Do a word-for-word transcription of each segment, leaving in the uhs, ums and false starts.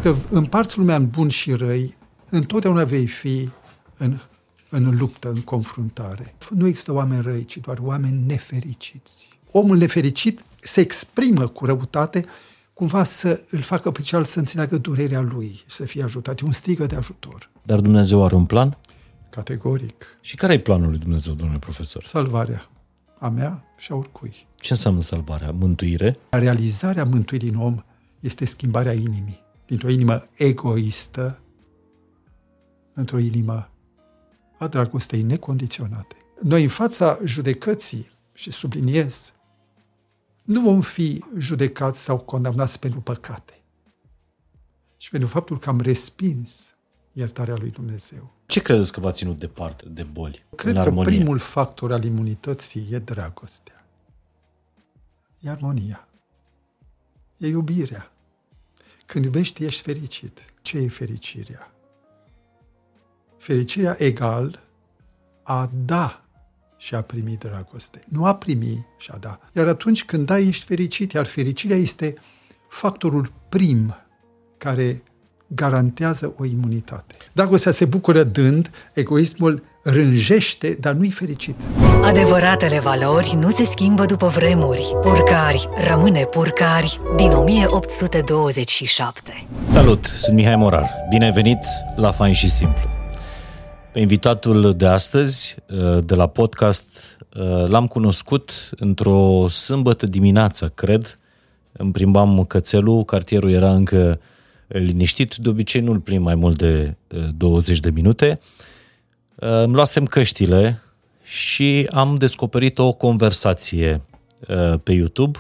Dacă împarți lumea în buni și răi, întotdeauna vei fi în, în luptă, în confruntare. Nu există oameni răi, ci doar oameni nefericiți. Omul nefericit se exprimă cu răutate, cumva să îl facă pe cealaltă să înțeleagă durerea lui, să fie ajutat. E un strigă de ajutor. Dar Dumnezeu are un plan? Categoric. Și care e planul lui Dumnezeu, domnule profesor? Salvarea a mea și a oricui. Ce înseamnă salvarea? Mântuire? Realizarea mântuirii în om este schimbarea inimii. Dintr-o inimă egoistă într-o inimă a dragostei necondiționate. Noi în fața judecății, și subliniez, nu vom fi judecați sau condamnați pentru păcate, ci pentru faptul că am respins iertarea lui Dumnezeu. Ce credeți că v-a ținut departe de boli? Cred că primul factor al imunității e dragostea. E armonia. E iubirea. Când iubești, ești fericit. Ce e fericirea? Fericirea egal a da și a primi dragoste. Nu a primi și a da. Iar atunci când dai, ești fericit. Iar fericirea este factorul prim care garantează o imunitate. Dragostea se bucură dând, egoismul rânjește, dar nu-i fericit. Adevăratele valori nu se schimbă după vremuri. Purcari rămâne Purcari din o mie opt sute douăzeci și șapte. Salut, sunt Mihai Morar. Bine ai venit la Fain și Simplu. Pe invitatul de astăzi, de la podcast, l-am cunoscut într-o sâmbătă dimineață, cred. Îmi plimbam cățelul, cartierul era încă liniștit, de obicei nu-l plimb mai mult de douăzeci de minute. Îmi luasem căștile și am descoperit o conversație pe YouTube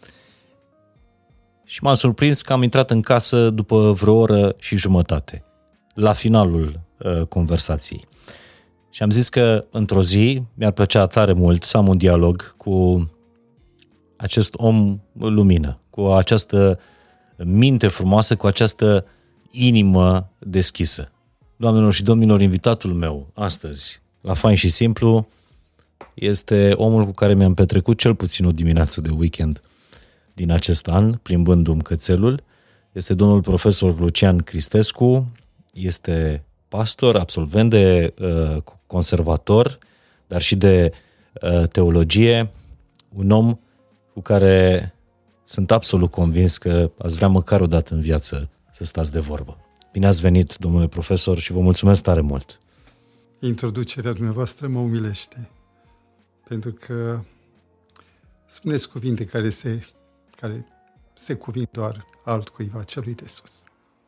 și m-am surprins că am intrat în casă după vreo oră și jumătate, la finalul conversației. Și am zis că într-o zi mi-ar plăcea tare mult să am un dialog cu acest om lumină, cu această minte frumoasă, cu această inimă deschisă. Doamnelor și domnilor, invitatul meu astăzi la Fain și Simplu este omul cu care mi-am petrecut cel puțin o dimineață de weekend din acest an, plimbându-mi cățelul. Este domnul profesor Lucian Cristescu, este pastor, absolvent de uh, conservator, dar și de uh, teologie, un om cu care sunt absolut convins că ați vrea măcar o dată în viață să stați de vorbă. Bine ați venit, domnule profesor, și vă mulțumesc tare mult. Introducerea dumneavoastră mă umilește, pentru că spuneți cuvinte care se, care se cuvin doar altcuiva, celui de sus.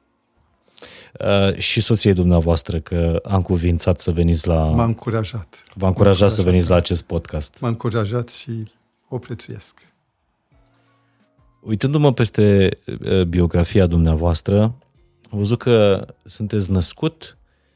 Uh, și soției dumneavoastră, că am cuvințat să veniți la... M-a încurajat. V-a încurajat să veniți la acest podcast. M-a încurajat și o prețuiesc. Uitându-mă peste uh, biografia dumneavoastră, am văzut că sunteți născut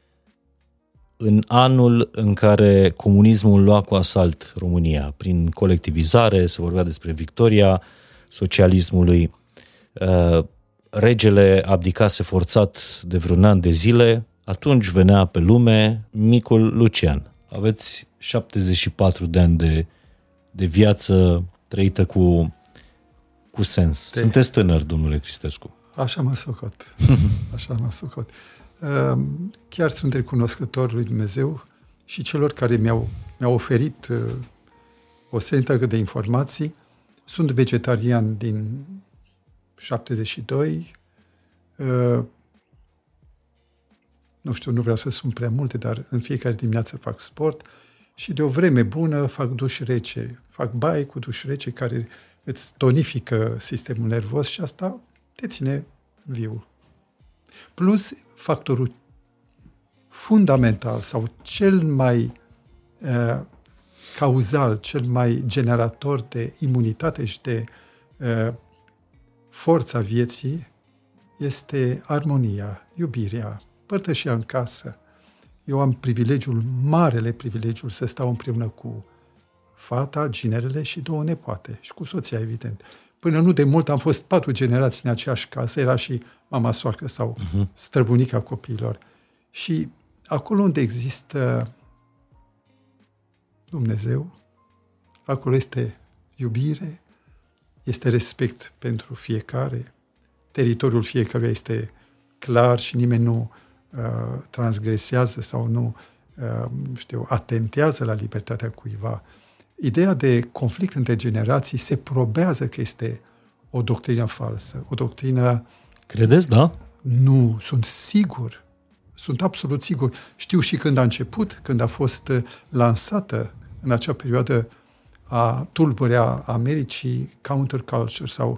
în anul în care comunismul lua cu asalt România. Prin colectivizare, se vorbea despre victoria socialismului. Uh, regele abdicase forțat de vreun an de zile. Atunci venea pe lume micul Lucian. Aveți șaptezeci și patru de ani de, de viață trăită cu, cu sens. De... Sunteți tânăr, domnule Cristescu. Așa mă socot. Așa mă socot. Chiar sunt recunoscător lui Dumnezeu și celor care mi-au, mi-au oferit o serie întreagă de informații. Sunt vegetarian din șaptezeci și doi. Nu știu, nu vreau să spun prea multe, dar în fiecare dimineață fac sport și de o vreme bună fac duș rece. Fac baie cu duș rece care îți tonifică sistemul nervos și asta te ține viu. Plus, factorul fundamental sau cel mai uh, cauzal, cel mai generator de imunitate și de uh, forța vieții este armonia, iubirea, părtășia în casă. Eu am privilegiul, marele privilegiul să stau împreună cu fata, ginerele și două nepoate și cu soția, evident. Până nu de mult am fost patru generații în aceeași casă, era și mama soacră sau uh-huh. străbunica copiilor. Și acolo unde există Dumnezeu, acolo este iubire, este respect pentru fiecare, teritoriul fiecăruia este clar și nimeni nu uh, transgresează sau nu uh, știu, atentează la libertatea cuiva. Ideea de conflict între generații se probează că este o doctrină falsă, o doctrină... Credeți, da? Nu, sunt sigur. Sunt absolut sigur. Știu și când a început, când a fost lansată în acea perioadă a tulburea Americii counterculture sau,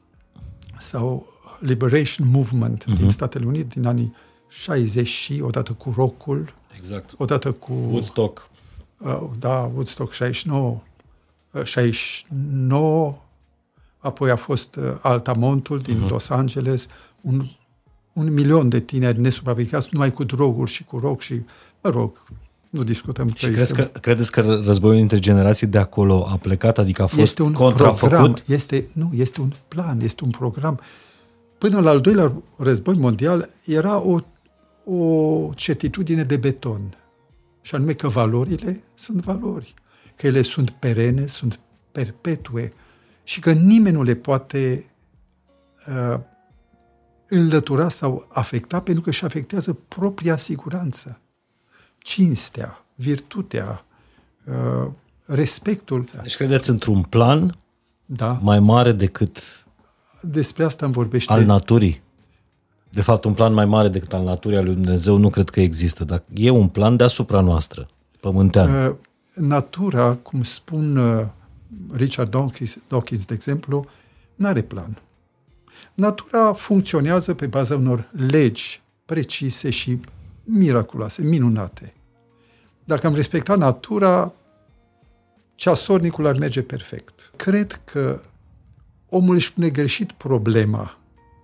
sau liberation movement uh-huh. din Statele Unite din anii șaizeci și odată cu rock-ul, exact. Odată cu... Woodstock. Uh, da, Woodstock șaizeci și nouă, uh, șaizeci și nouă, apoi a fost uh, Altamontul din uh-huh. Los Angeles, un, un milion de tineri nesupravegheați numai cu droguri și cu rock și, mă rog, nu discutăm. Și crezi că, credeți că războiul între generații de acolo a plecat, adică a fost este un contrafăcut? Program, este, nu, este un plan, este un program. Până la al doilea război mondial era o, o certitudine de beton. Și anume că valorile sunt valori. Că ele sunt perene, sunt perpetue și că nimeni nu le poate uh, înlătura sau afecta pentru că își afectează propria siguranță. Cinstea, virtutea, uh, respectul. Deci credeți într-un plan da. mai mare decât despre asta îmi vorbește al naturii? De fapt, un plan mai mare decât al naturii al lui Dumnezeu nu cred că există, dar e un plan deasupra noastră, pământean. Uh, natura, cum spun uh, Richard Dawkins, Dawkins, de exemplu, nu are plan. Natura funcționează pe baza unor legi precise și miraculoase, minunate. Dacă am respectat natura, ceasornicul ar merge perfect. Cred că omul își pune greșit problema.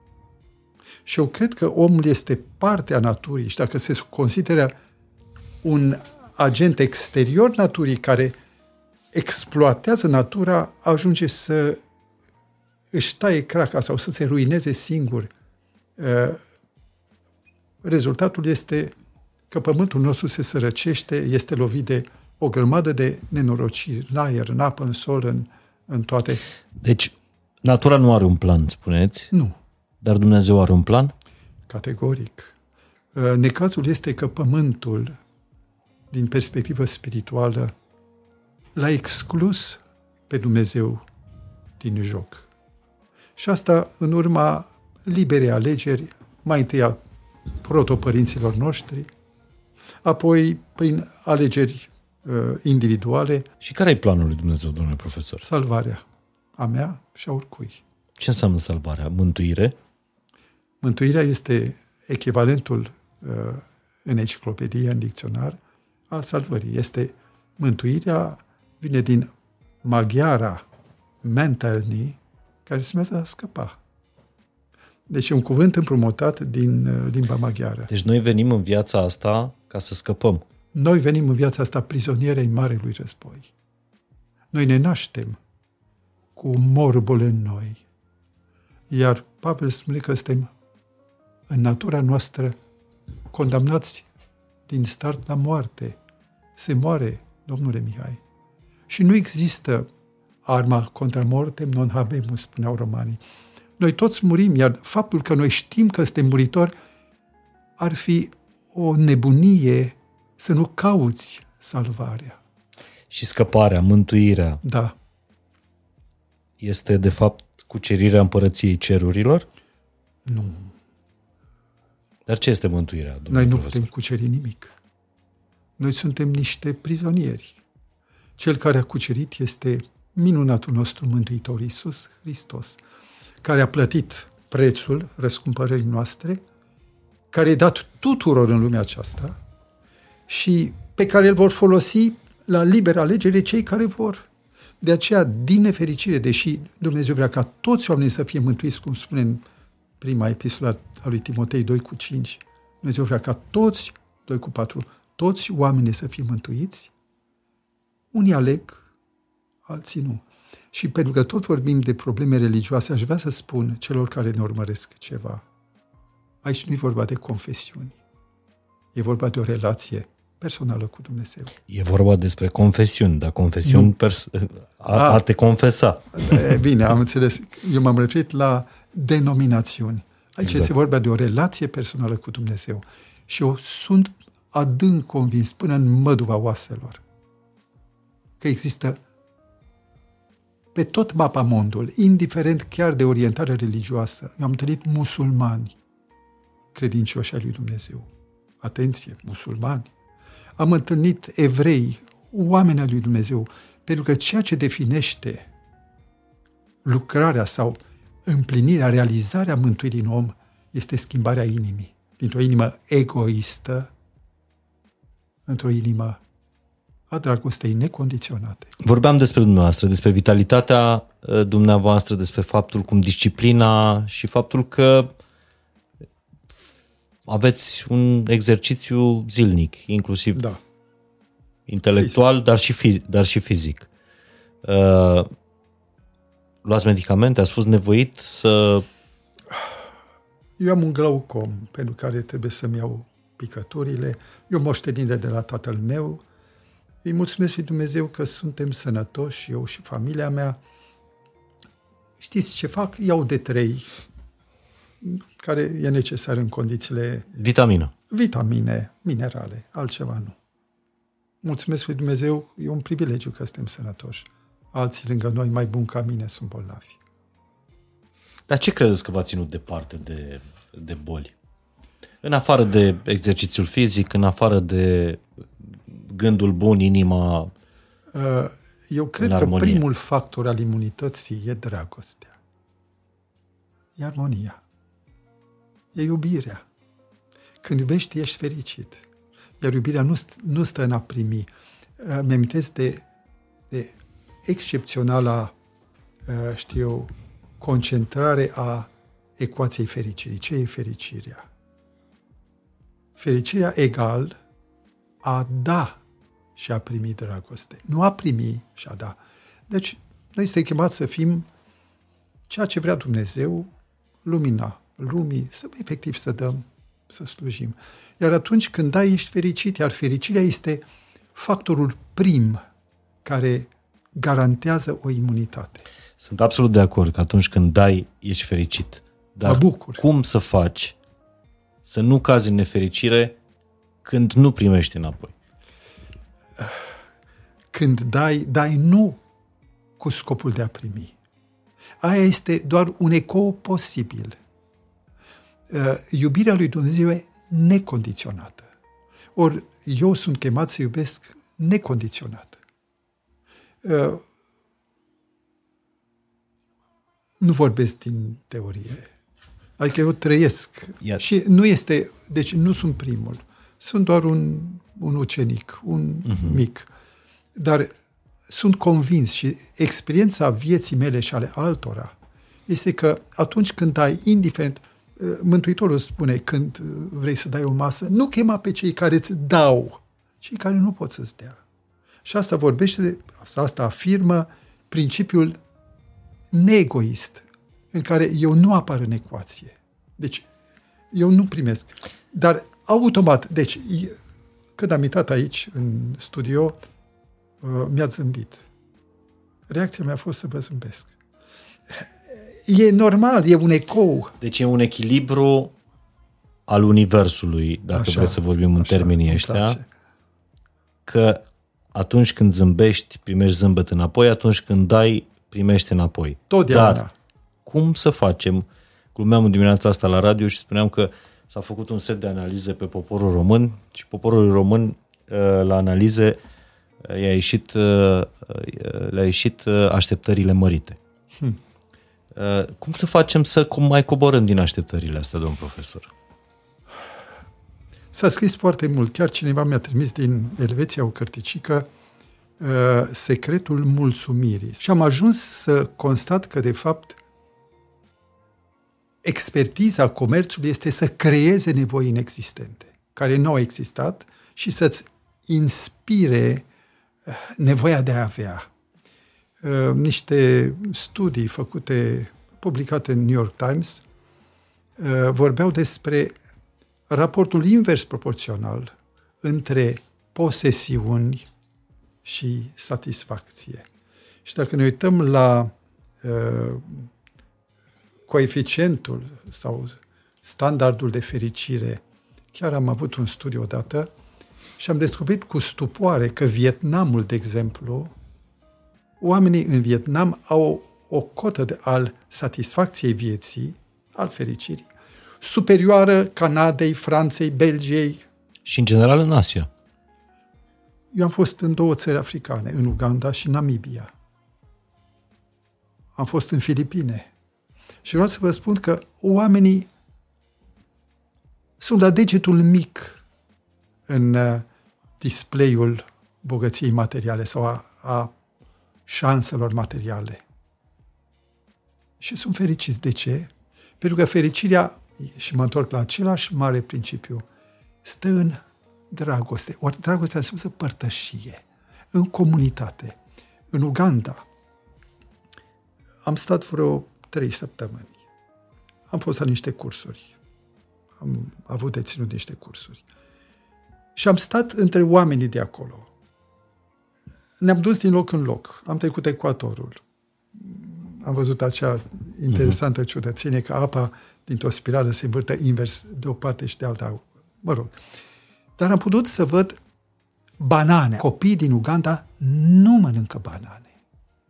Și eu cred că omul este parte a naturii și dacă se consideră un agent exterior naturii care exploatează natura, ajunge să își taie craca sau să se ruineze singur. Rezultatul este că pământul nostru se sărăcește, este lovit de o grămadă de nenorociri, în aer, în apă, în sol, în, în toate. Deci, natura nu are un plan, spuneți? Nu. Dar Dumnezeu are un plan? Categoric. Necazul este că pământul, din perspectivă spirituală, l-a exclus pe Dumnezeu din joc. Și asta în urma liberei alegeri, mai întâi a protopărinților noștri, apoi prin alegeri uh, individuale. Și care e planul lui Dumnezeu, domnule profesor? Salvarea a mea și a oricui. Ce înseamnă salvarea? Mântuire? Mântuirea este echivalentul uh, în enciclopedie, în dicționar, al salvării. Este mântuirea, vine din maghiara mentalni, care se numește a scăpa. Deci e un cuvânt împrumutat din uh, limba maghiară. Deci noi venim în viața asta ca să scăpăm. Noi venim în viața asta prizonieri ai marelui război. Noi ne naștem cu morbul în noi. Iar Pavel spune că suntem în natura noastră condamnați din start la moarte. Se moare, domnule Mihai. Și nu există arma contra mortem non habemus, spuneau romanii. Noi toți murim, iar faptul că noi știm că suntem muritori ar fi o nebunie să nu cauți salvarea. Și scăparea, mântuirea, da, este de fapt cucerirea împărăției cerurilor? Nu. Dar ce este mântuirea, domnule Noi nu profesor? putem cuceri nimic. Noi suntem niște prizonieri. Cel care a cucerit este minunatul nostru Mântuitor Iisus Hristos, care a plătit prețul răscumpărării noastre, care e dat tuturor în lumea aceasta și pe care îl vor folosi la liberă alegere cei care vor. De aceea, din nefericire, deși Dumnezeu vrea ca toți oamenii să fie mântuiți, cum spune în prima epistola a lui Timotei doi cu cinci, Dumnezeu vrea ca toți, doi cu patru, toți oamenii să fie mântuiți, unii aleg, alții nu. Și pentru că tot vorbim de probleme religioase, aș vrea să spun celor care ne urmăresc ceva. Aici nu e vorba de confesiuni. E vorba de o relație personală cu Dumnezeu. E vorba despre confesiuni, dar confesiuni pers- a, a te confesa. Bine, am înțeles. Eu m-am referit la denominațiuni. Aici exact. Este vorba de o relație personală cu Dumnezeu. Și eu sunt adânc convins până în măduva oaselor că există pe tot mapamondul, indiferent chiar de orientare religioasă. Eu am întâlnit musulmani credincioși ai lui Dumnezeu. Atenție, musulmani. Am întâlnit evrei, oameni ai lui Dumnezeu, pentru că ceea ce definește lucrarea sau împlinirea, realizarea mântuirii în om este schimbarea inimii. Dintr-o inimă egoistă într-o inimă a dragostei necondiționate. Vorbeam despre dumneavoastră, despre vitalitatea dumneavoastră, despre faptul cum disciplina și faptul că aveți un exercițiu zilnic, inclusiv da. intelectual, fizic. Dar, și fizic, dar și fizic. Uh, luați medicamente? Ați fost nevoit să... Eu am un glaucom pentru care trebuie să-mi iau picăturile. Eu moștenire de la tatăl meu. Îi mulțumesc lui Dumnezeu că suntem sănătoși, eu și familia mea. Știți ce fac? Iau de trei, care e necesar în condițiile... Vitamină. Vitamine, minerale, altceva nu. Mulțumesc lui Dumnezeu, e un privilegiu că suntem sănătoși. Alții lângă noi, mai buni ca mine, sunt bolnavi. Dar ce credeți că v-a ținut departe de, de boli? În afară de exercițiul fizic, în afară de gândul bun, inima Eu cred că primul factor al imunității e dragostea. E armonia. E iubirea. Când iubești, ești fericit. Iar iubirea nu, st- nu stă în a primi. Mi amintesc de, de excepționala, știu eu, concentrare a ecuației fericirii. Ce e fericirea? Fericirea egal a da și a primi dragoste. Nu a primi și a da. Deci, noi suntem chemați să fim ceea ce vrea Dumnezeu, lumina lumii, să efectiv să dăm, să slujim. Iar atunci când dai, ești fericit, iar fericirea este factorul prim care garantează o imunitate. Sunt absolut de acord că atunci când dai, ești fericit. Dar mă bucur. Cum să faci să nu cazi în nefericire când nu primești înapoi? Când dai, dai nu cu scopul de a primi. Aia este doar un ecou posibil. Iubirea lui Dumnezeu e necondiționată. Ori eu sunt chemat să iubesc necondiționat. Nu vorbesc din teorie. Adică eu trăiesc. Iar. Și nu este, deci nu sunt primul. Sunt doar un, un ucenic, un uh-huh. mic. Dar sunt convins și experiența vieții mele și ale altora este că atunci când ai, indiferent, Mântuitorul spune când vrei să dai o masă, nu chema pe cei care îți dau, cei care nu pot să-ți dea. Și asta vorbește, de, asta afirmă principiul neegoist, în care eu nu apar în ecuație. Deci, eu nu primesc. Dar, automat, deci, când am intrat aici, în studio, mi-a zâmbit. Reacția mea a fost să vă zâmbesc. E normal, e un ecou. Deci e un echilibru al universului, dacă așa, vreți să vorbim în așa, termenii ăștia, că atunci când zâmbești, primești zâmbet înapoi, atunci când dai, primești înapoi. Totdeauna. Dar cum să facem? Glumeam în dimineața asta la radio și spuneam că s-a făcut un set de analize pe poporul român și poporul român la analize i-a ieșit, le-a ieșit așteptările mărite. Hmm. Cum să facem să mai coborâm din așteptările astea, domn profesor? S-a scris foarte mult. Chiar cineva mi-a trimis din Elveția o cărticică, Secretul mulțumirii. Și am ajuns să constat că, de fapt, expertiza comerțului este să creeze nevoi inexistente, care nu au existat, și să-ți inspire nevoia de a avea. Niște studii făcute, publicate în New York Times, vorbeau despre raportul invers proporțional între posesiuni și satisfacție. Și dacă ne uităm la uh, coeficientul sau standardul de fericire. Chiar am avut un studiu odată și am descoperit cu stupoare că Vietnamul, de exemplu, oamenii în Vietnam au o cotă de, al satisfacției vieții, al fericirii, superioară Canadei, Franței, Belgiei. Și în general în Asia. Eu am fost în două țări africane, în Uganda și Namibia. Am fost în Filipine. Și vreau să vă spun că oamenii sunt la degetul mic în display-ul bogăției materiale sau a, a șanselor materiale. Și sunt fericiți. De ce? Pentru că fericirea, și mă întorc la același mare principiu, stă în dragoste. Ori dragostea înseamnă părtășie, în comunitate. În Uganda am stat vreo trei săptămâni. Am fost la niște cursuri. Am avut de ținut niște cursuri. Și am stat între oamenii de acolo. Ne-am dus din loc în loc. Am trecut ecuatorul. Am văzut acea interesantă ciudățenie că apa dintr-o spirală se învârte invers de o parte și de alta. Mă rog. Dar am putut să văd banane. Copiii din Uganda nu mănâncă banane.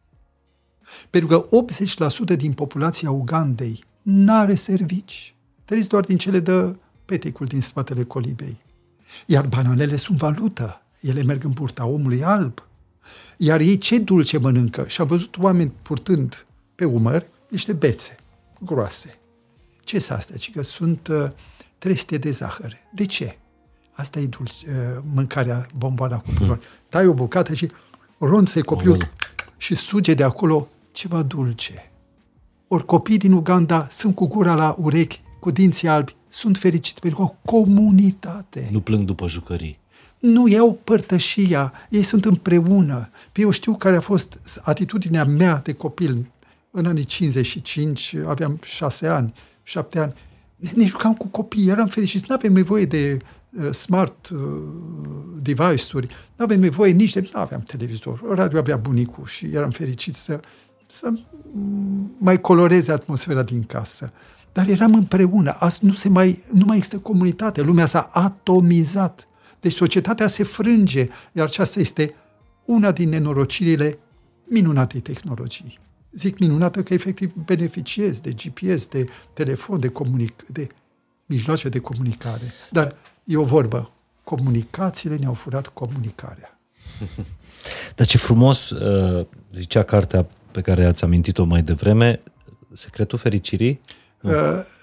Pentru că optzeci la sută din populația Ugandei n-are servici. Trăiesc doar din cele de peticul din spatele colibei. Iar bananele sunt valută. Ele merg în burta omului alb. Iar ei ce dulce mănâncă? Și am văzut oameni purtând pe umăr niște bețe groase. Ce sunt astea? Ci că sunt uh, treste de zahăr. De ce? Asta e dulce, uh, mâncarea, bomboana copilor. Tai o bucată și ronță copilul oh. și suge de acolo ceva dulce. Ori copiii din Uganda sunt cu gura la urechi, cu dinții albi, sunt fericiți pentru o comunitate. Nu plâng după jucării. Nu iau părtășia, ei sunt împreună. Pe eu știu care a fost atitudinea mea de copil. În anii cincizeci și cinci, aveam șase ani, șapte ani. Ne jucam cu copii, eram fericiți. Nu avem nevoie de uh, smart uh, device-uri, nu avem nevoie nici de... Nu aveam televizor, radio avea bunicul și eram fericiți să, să mai coloreze atmosfera din casă. Dar eram împreună. Azi nu, se mai, nu mai există comunitate. Lumea s-a atomizat. Deci societatea se frânge, iar aceasta este una din nenorocirile minunatei tehnologii. Zic minunată că efectiv beneficiez de G P S, de telefon, de, comunic- de mijloace de comunicare. Dar e o vorbă, comunicațiile ne-au furat comunicarea. Dar ce frumos, zicea cartea pe care ați amintit-o mai devreme, Secretul Fericirii? Uh,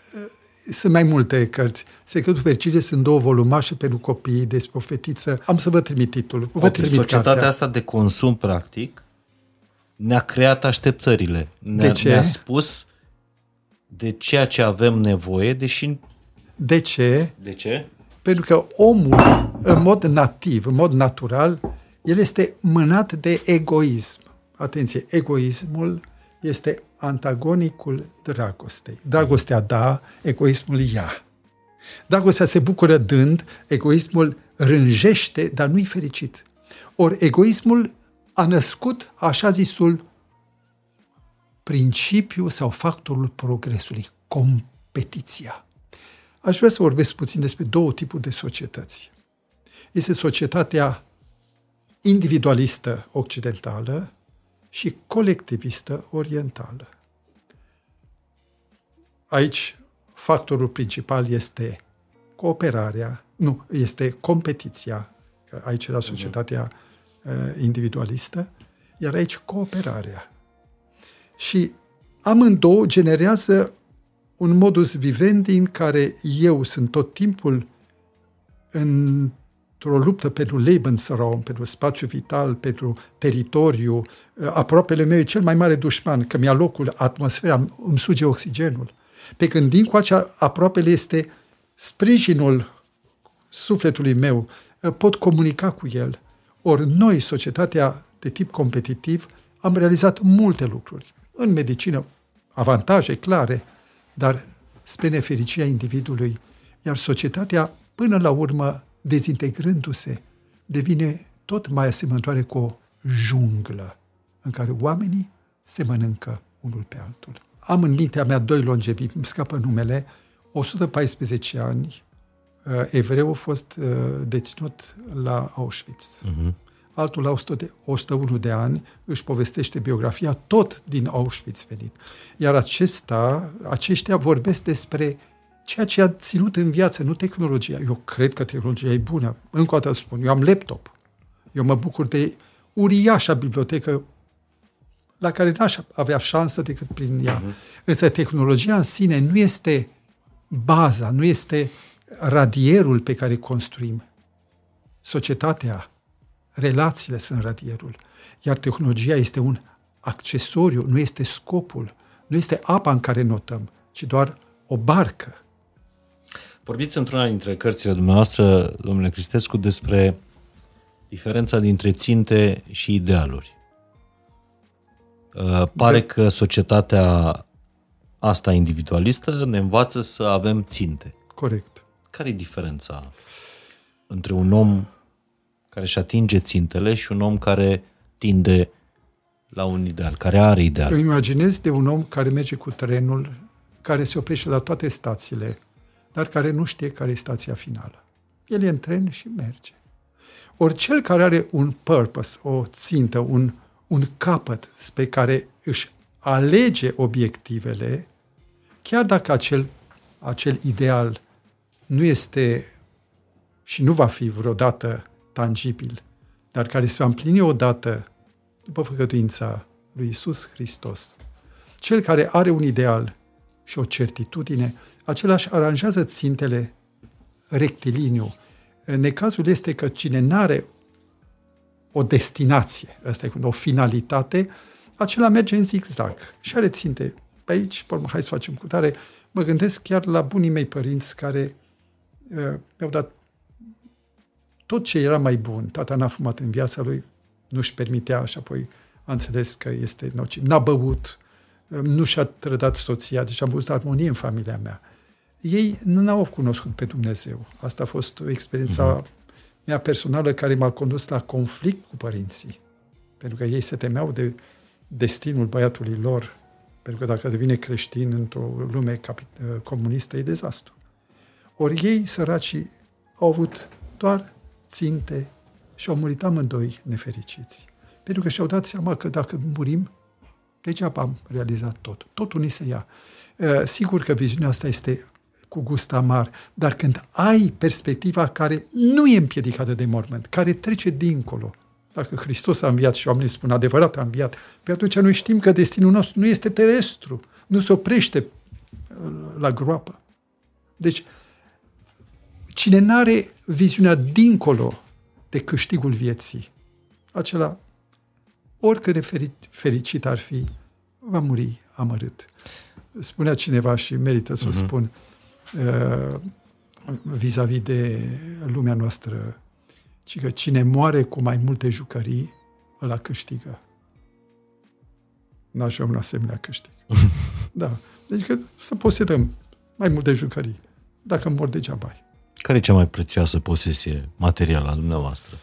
Sunt mai multe cărți. Secretul Fericirii sunt două volumașe pentru copii despre o fetiță. Am să vă trimit titlul. Vă okay, trimit societatea cartea. asta de consum, practic, ne-a creat așteptările. Ne-a, de ce? Ne-a spus de ceea ce avem nevoie, deși... De ce? De ce? Pentru că omul, în mod nativ, în mod natural, el este mânat de egoism. Atenție, egoismul este antagonicul dragostei. Dragostea da, egoismul ia. Dragostea se bucură dând, egoismul rânjește, dar nu-i fericit. Ori egoismul a născut așa zisul principiu sau factorul progresului, competiția. Aș vrea să vorbesc puțin despre două tipuri de societăți. Este societatea individualistă occidentală și colectivistă orientală. Aici factorul principal este cooperarea, nu, este competiția, că aici era societatea uh, individualistă, iar aici cooperarea. Și amândouă generează un modus vivendi în care eu sunt tot timpul într-o luptă pentru Lebensraum, pentru spațiu vital, pentru teritoriu. Aproapele meu e cel mai mare dușman, că mi-a locul, atmosfera, îmi suge oxigenul. Pe când din coacea aproapele este sprijinul sufletului meu, pot comunica cu el. Ori noi, societatea de tip competitiv, am realizat multe lucruri. În medicină, avantaje clare, dar spre nefericirea individului. Iar societatea, până la urmă, dezintegrându-se, devine tot mai asemănătoare cu o junglă în care oamenii se mănâncă unul pe altul. Am în mintea mea doi longevivi, îmi scapă numele, o sută paisprezece ani, evreul a fost deținut la Auschwitz. Uh-huh. Altul la o sută unu de ani își povestește biografia tot din Auschwitz venit. Iar acesta, aceștia vorbesc despre ceea ce a ținut în viață, nu tehnologia. Eu cred că tehnologia e bună. Încă o dată spun, eu am laptop. Eu mă bucur de uriașa bibliotecă la care n-aș avea șansă decât prin ea. Uh-huh. Însă tehnologia în sine nu este baza, nu este radierul pe care construim. Societatea, relațiile sunt radierul. Iar tehnologia este un accesoriu, nu este scopul, nu este apa în care notăm, ci doar o barcă. Vorbiți într-una dintre cărțile dumneavoastră, domnule Cristescu, despre diferența dintre ținte și idealuri. Uh, pare de... că societatea asta individualistă ne învață să avem ținte. Corect. Care e diferența între un om care își atinge țintele și un om care tinde la un ideal, care are ideal? Eu imaginez de un om care merge cu trenul, care se oprește la toate stațiile, dar care nu știe care e stația finală. El e în tren și merge. Ori cel care are un purpose, o țintă, un, un capăt spre care își alege obiectivele, chiar dacă acel, acel ideal nu este și nu va fi vreodată tangibil, dar care se va împlini odată după făgăduința lui Iisus Hristos. Cel care are un ideal și o certitudine, același aranjează țintele rectiliniu. Necazul este că cine n-are o destinație, asta e o finalitate, acela merge în zigzag și are ținte pe aici, pe urmă, hai să facem cu tare. Mă gândesc chiar la bunii mei părinți care uh, mi-au dat tot ce era mai bun. Tata n-a fumat în viața lui, nu-și permitea și apoi a înțeles că este nociv. N-a băut, nu și-a trădat soția, deci am văzut armonie în familia mea. Ei nu au cunoscut pe Dumnezeu. Asta a fost o experiență uh-huh. mea personală care m-a condus la conflict cu părinții. Pentru că ei se temeau de destinul băiatului lor, pentru că dacă devine creștin într-o lume capi- comunistă, e dezastru. Ori ei, săracii, au avut doar ținte și au murit amândoi nefericiți. Pentru că și-au dat seama că dacă murim, degeaba am realizat tot. Totul ni se ia. Sigur că viziunea asta este cu gust amar, dar când ai perspectiva care nu e împiedicată de mormânt, care trece dincolo, dacă Hristos a înviat și oamenii spun adevărat a înviat, pe atunci noi știm că destinul nostru nu este terestru, nu se oprește la groapă. Deci, cine n-are viziunea dincolo de câștigul vieții, acela, oricât de fericit ar fi, va muri amărât. Spunea cineva și merită să o uh-huh. spun uh, vis-a-vis de lumea noastră, ci că cine moare cu mai multe jucării, ăla câștigă. N-aș avea un asemenea câștig. Da. Deci că să posedăm mai multe jucării. Dacă mor degeaba ai. Care e cea mai prețioasă posesie materială a dumneavoastră?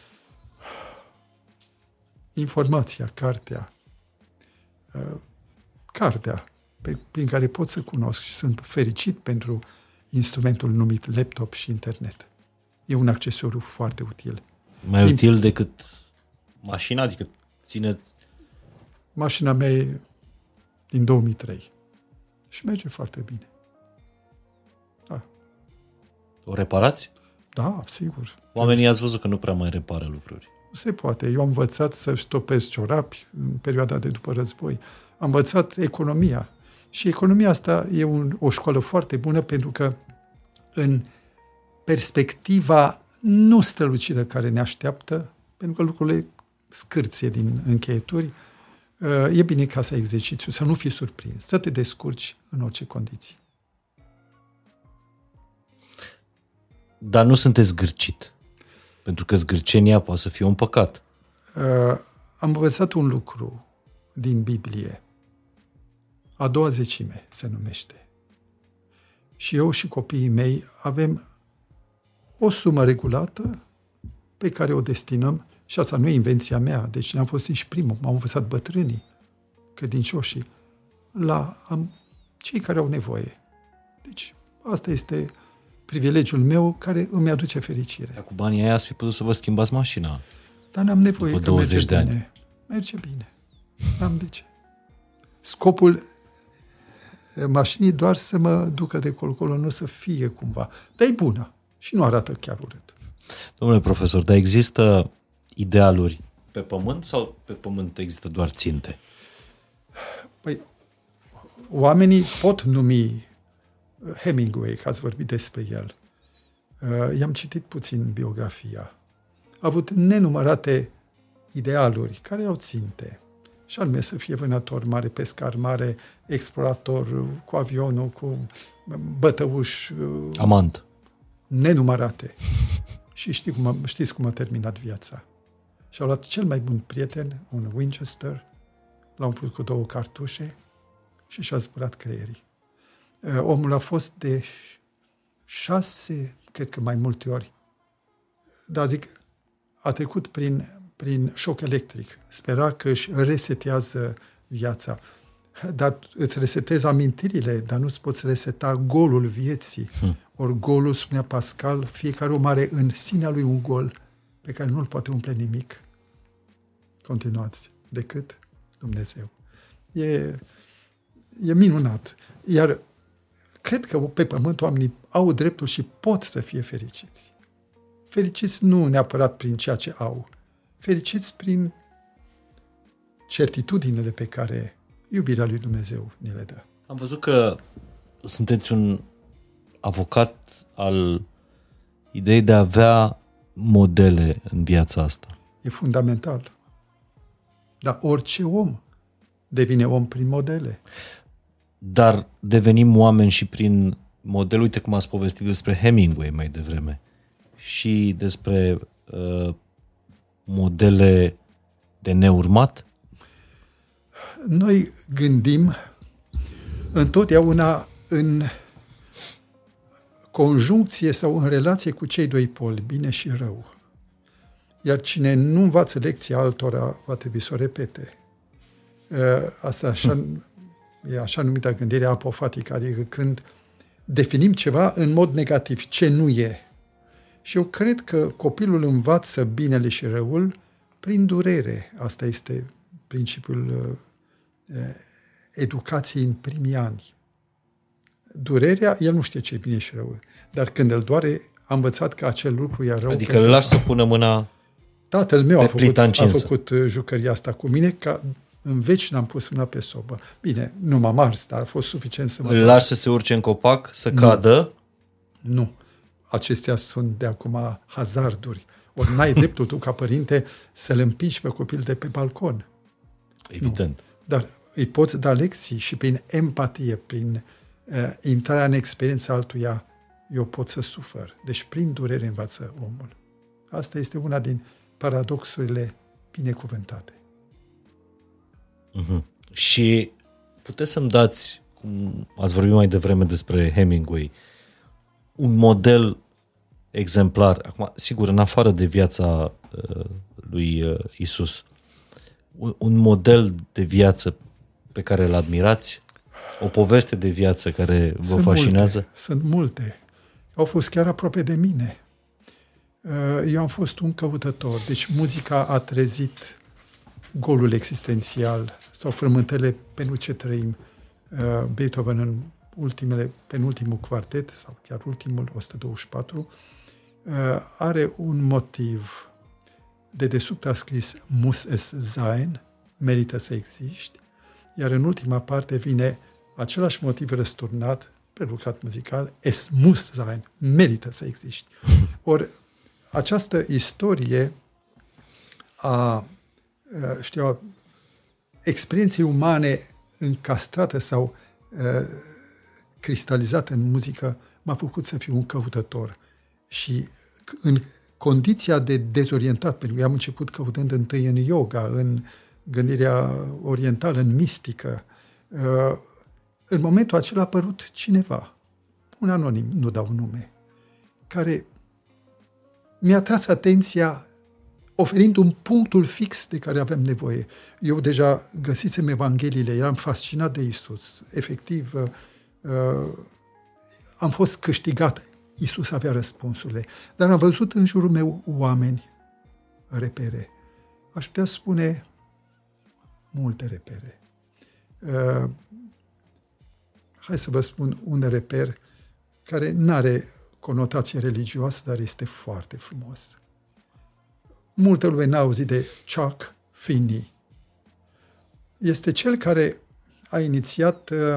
Informația, cartea. Uh, cartea pe, prin care pot să cunosc și sunt fericit pentru instrumentul numit laptop și internet. E un accesoriu foarte util. Mai Din... util decât mașina? Adică ține... Mașina mea e din două mii trei și merge foarte bine. Da. O reparați? Da, sigur. Oamenii ați văzut că nu prea mai repară lucruri. Nu se poate. Eu am învățat să stopez ciorapi în perioada de după război. Am învățat economia. Și economia asta e un, o școală foarte bună pentru că în perspectiva nu strălucită care ne așteaptă, pentru că lucrurile scârție din încheieturi, e bine ca să exercițiu, să nu fii surprins, să te descurci în orice condiții. Dar nu sunteți zgârcit, pentru că zgârcenia poate să fie un păcat. Am învățat un lucru din Biblie. A doua zecime se numește. Și eu și copiii mei avem o sumă regulată pe care o destinăm, și asta nu e invenția mea, deci n-am fost nici primul, m-au învățat bătrânii, credincioșii, la am, cei care au nevoie. Deci Asta este privilegiul meu care îmi aduce fericire. Dar cu banii aia ați fi putut să vă schimbați mașina. Dar n-am nevoie, după că douăzeci merge de ani. bine. Merge bine. N-am de ce. Scopul mașinii doar să mă ducă de colo-colo, nu să fie cumva. Dar e bună și nu arată chiar urât. Domnule profesor, dar există idealuri pe pământ sau pe pământ există doar ținte? Păi, oamenii pot numi Hemingway, că ați vorbit despre el. I-am citit puțin biografia. A avut nenumărate idealuri care erau ținte. Și anume să fie vânător mare, pescar mare, explorator cu avionul, cu bătăuș. Amant. Nenumărate. Și știi cum a, știți cum a terminat viața. Și-a luat cel mai bun prieten, un Winchester, l-a umplut cu două cartușe și și-a zburat creierii. Omul a fost de șase, cred că mai multe ori, dar zic, a trecut prin, prin șoc electric. Spera că își resetează viața. Dar îți resetezi amintirile, dar nu-ți poți reseta golul vieții. Hmm. Ori golul, spunea Pascal, fiecare om are în sinea lui un gol pe care nu-l poate umple nimic. Continuați. Decât Dumnezeu. E, e minunat. Iar cred că pe pământ oamenii au dreptul și pot să fie fericiți. Fericiți nu neapărat prin ceea ce au. Fericiți prin certitudinile pe care iubirea lui Dumnezeu ne le dă. Am văzut că sunteți un avocat al ideii de a avea modele în viața asta. E fundamental. Dar orice om devine om prin modele. Dar devenim oameni și prin model. Uite cum ați povestit despre Hemingway mai devreme și despre uh, modele de neurmat. Noi gândim întotdeauna în conjuncție sau în relație cu cei doi poli, bine și rău. Iar cine nu învață lecția altora, va trebui să o repete. Asta așa, e așa numită gândire apofatică, adică când definim ceva în mod negativ, ce nu e. Și eu cred că copilul învață binele și răul prin durere. Asta este principiul educației în primii ani. Durerea, el nu știe ce e bine și rău, dar când îl doare, a învățat că acel lucru e rău. Adică îl lași să pună mâna. Tatăl meu a făcut, a făcut jucăria asta cu mine, ca în veci n-am pus mâna pe sobă. Bine, nu m-am ars, dar a fost suficient să mă... Îl lași să se urce în copac, să nu. cadă? Nu. Acestea sunt de acum hazarduri. Ori n-ai dreptul tu, ca părinte, să-l împingi pe copil de pe balcon. Evident. Nu. Dar îi poți da lecții și prin empatie, prin uh, intrarea în experiența altuia, eu pot să sufăr. Deci prin durere învață omul. Asta este una din paradoxurile binecuvântate. Uh-huh. Și puteți să-mi dați, cum ați vorbit mai devreme despre Hemingway, un model exemplar, acum, sigur, în afară de viața uh, lui uh, Isus, un, un model de viață pe care îl admirați, o poveste de viață care vă sunt fascinează? Multe, sunt multe. Au fost chiar aproape de mine. Eu am fost un căutător, deci muzica a trezit golul existențial sau frământările pentru ce trăim. Beethoven în ultimele, penultimul quartet sau chiar ultimul, o sută douăzeci și patru, are un motiv. De desubt a scris muss es sein, merită să existi, iar în ultima parte vine același motiv răsturnat, prelucrat muzical, es muss sein, merită să existi. Ori această istorie a, știu, a experienței umane încastrată sau uh, cristalizată în muzică m-a făcut să fiu un căutător. Și în condiția de dezorientat, pentru că am început căutând întâi în yoga, în gândirea orientală, în mistică, uh, în momentul acela a apărut cineva, un anonim, nu dau nume, care mi-a tras atenția oferind un punctul fix de care avem nevoie. Eu deja găsisem Evangheliile, eram fascinat de Isus. Efectiv, uh, am fost câștigat. Iisus avea răspunsurile. Dar am văzut în jurul meu oameni, repere. Aș putea spune multe repere. Uh, hai să vă spun un reper care nu are conotație religioasă, dar este foarte frumos. Multă lume n-a auzit de Chuck Finney. Este cel care a inițiat uh,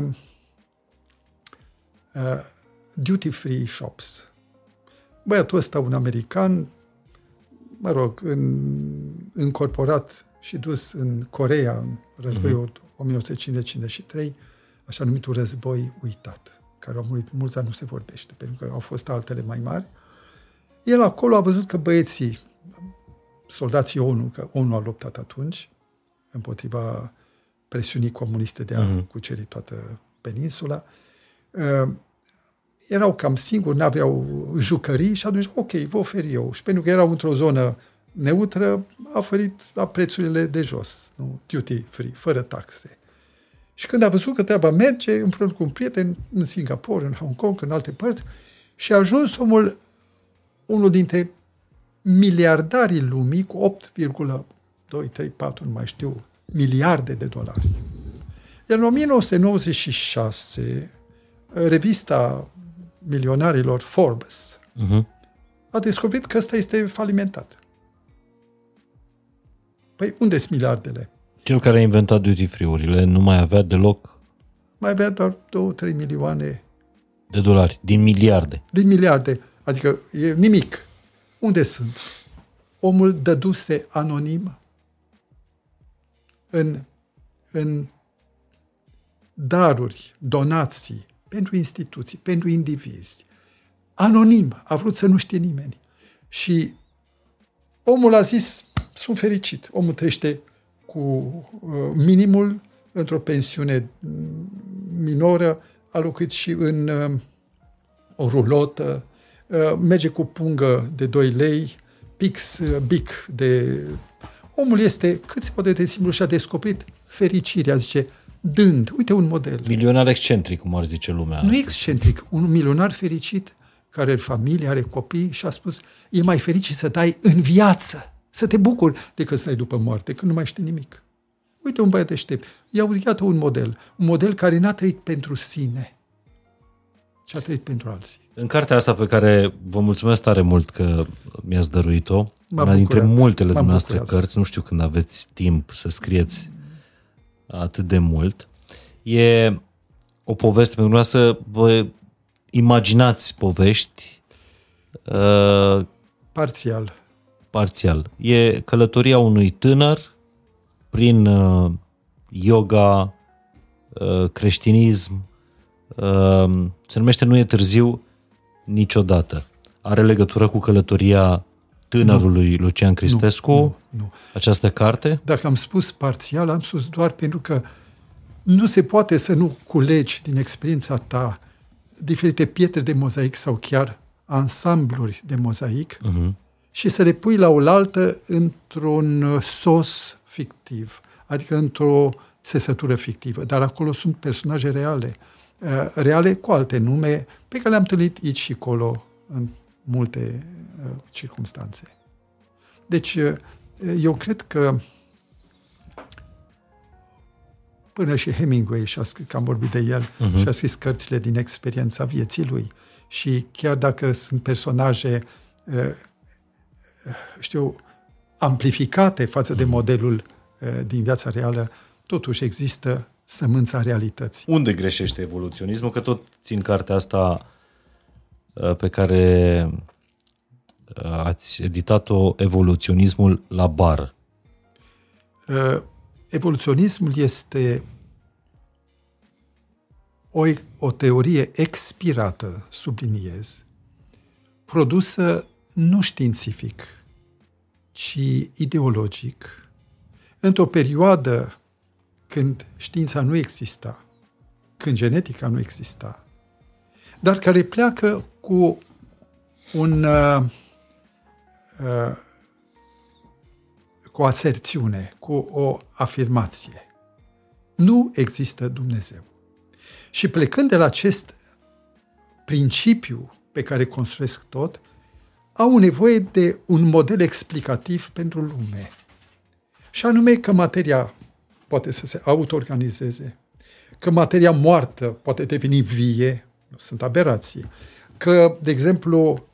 uh, duty-free shops. Băiatul ăsta, un american, mă rog, în, încorporat și dus în Coreea, în războiul uh-huh. o mie nouă sute cincizeci cincizeci și trei, așa numitul război uitat, care au murit mulți, dar nu se vorbește, pentru că au fost altele mai mari. El acolo a văzut că băieții, soldații ONU, că ONU a luptat atunci, împotriva presiunii comuniste de a uh-huh. cuceri toată peninsula, uh, erau cam singuri, n-aveau jucării și atunci, ok, vă ofer eu. Și pentru că erau într-o zonă neutră, a oferit la prețurile de jos, nu, duty free, fără taxe. Și când a văzut că treaba merge, împreună cu un prieten, în Singapore, în Hong Kong, în alte părți, și a ajuns omul, unul dintre miliardarii lumii, cu opt virgulă doi, trei, patru, nu mai știu, miliarde de dolari. Iar în o mie nouă sute nouăzeci și șase, revista milionarilor Forbes uh-huh. a descoperit că ăsta este falimentat. Păi unde sunt miliardele? Cel care a inventat duty-free-urile nu mai avea deloc... Mai avea doar două trei milioane... De dolari, din miliarde. Din miliarde, adică e nimic. Unde sunt? Omul dăduse anonim în, în daruri, donații, pentru instituții, pentru indivizi. Anonim, a vrut să nu știe nimeni. Și omul a zis, sunt fericit. Omul trăiește cu uh, minimul, într-o pensiune minoră, a locuit și în uh, o rulotă, uh, merge cu pungă de doi lei, pix, uh, bic de... Omul este cât se poate de simplu și a descoperit fericirea, zice, dând, uite un model. Milionar excentric, cum ar zice lumea. Nu astăzi. excentric, un milionar fericit, care are familie, are copii și a spus, e mai fericit să dai în viață, să te bucuri, decât să dai după moarte, când nu mai știi nimic. Uite un băiat deștept. Iau, iată un model. Un model care n-a trăit pentru sine, ci a trăit pentru alții. În cartea asta pe care vă mulțumesc tare mult că mi-ați dăruit-o, M-a una dintre bucurat. multele M-am dumneavoastră bucurat. cărți, nu știu când aveți timp să scrieți atât de mult, e o poveste pentru noi să vă imaginați povești uh, Parțial. parțial. E călătoria unui tânăr prin uh, yoga, uh, creștinism, uh, se numește Nu e târziu niciodată. Are legătură cu călătoria tânărului nu. Lucian Cristescu, nu, nu, nu. această carte? Dacă am spus parțial, am spus doar pentru că nu se poate să nu culegi din experiența ta diferite pietre de mozaic sau chiar ansambluri de mozaic uh-huh. și să le pui la oaltă într-un sos fictiv, adică într-o țesătură fictivă. Dar acolo sunt personaje reale, reale cu alte nume, pe care le-am întâlnit aici și acolo în multe circumstanțe. Deci, eu cred că până și Hemingway și-a scris, că am vorbit de el, uh-huh. și-a scris cărțile din experiența vieții lui. Și chiar dacă sunt personaje, știu, amplificate față de modelul din viața reală, totuși există sămânța realității. Unde greșește evoluționismul? Că tot țin cartea asta pe care ați editat-o, Evoluționismul la bar. Evoluționismul este o, o teorie expirată, subliniez, produsă nu științific, ci ideologic, într-o perioadă când știința nu exista, când genetica nu exista, dar care pleacă cu un, uh, uh, cu o aserțiune, cu o afirmație. Nu există Dumnezeu. Și plecând de la acest principiu pe care construiesc tot, au nevoie de un model explicativ pentru lume. Și anume că materia poate să se auto-organizeze, că materia moartă poate deveni vie, nu sunt aberații, că, de exemplu,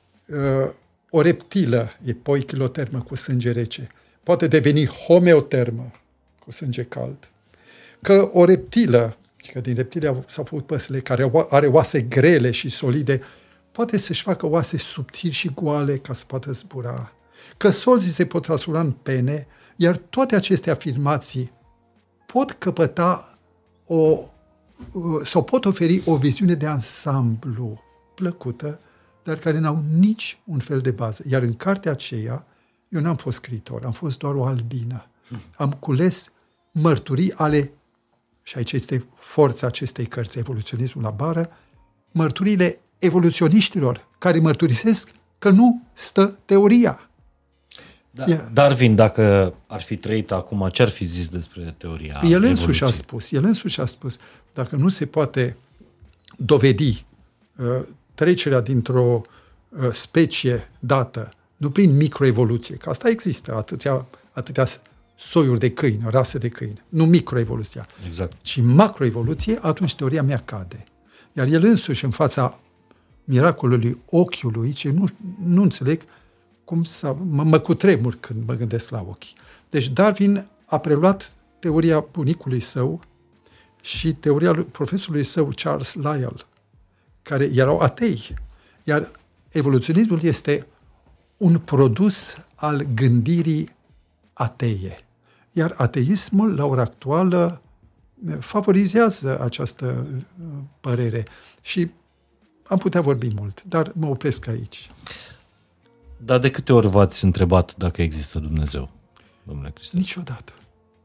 o reptilă e poichilotermă cu sânge rece, poate deveni homeotermă cu sânge cald, că o reptilă, că din reptile s-au făcut păsările care are oase grele și solide, poate să-și facă oase subțiri și goale ca să poată zbura, că solzii se pot transforma în pene, iar toate aceste afirmații pot căpăta o, sau pot oferi o viziune de ansamblu plăcută, dar care n-au nici un fel de bază. Iar în cartea aceea, eu n-am fost scriitor, am fost doar o albină. Am cules mărturii ale, și aici este forța acestei cărți, Evoluționismul la bară, mărturiile evoluționiștilor care mărturisesc că nu stă teoria. Da. Darwin, dacă ar fi trăit acum, ce ar fi zis despre teoria El însuși a spus, el însuși a spus, dacă nu se poate dovedi uh, trecerea dintr-o uh, specie dată, nu prin microevoluție, că asta există, atâtea, atâtea soiuri de câini, rase de câini, nu microevoluția, exact. ci macroevoluție, atunci teoria mea cade. Iar el însuși, în fața miracolului ochiului, ce nu, nu înțeleg cum să mă, mă cutremur când mă gândesc la ochi. Deci Darwin a preluat teoria bunicului său și teoria lui profesorului său, Charles Lyell, care erau atei. Iar evoluționismul este un produs al gândirii ateie. Iar ateismul, la ora actuală, favorizează această părere. Și am putea vorbi mult, dar mă opresc aici. Dar de câte ori v-ați întrebat dacă există Dumnezeu, domnule Cristian? Niciodată.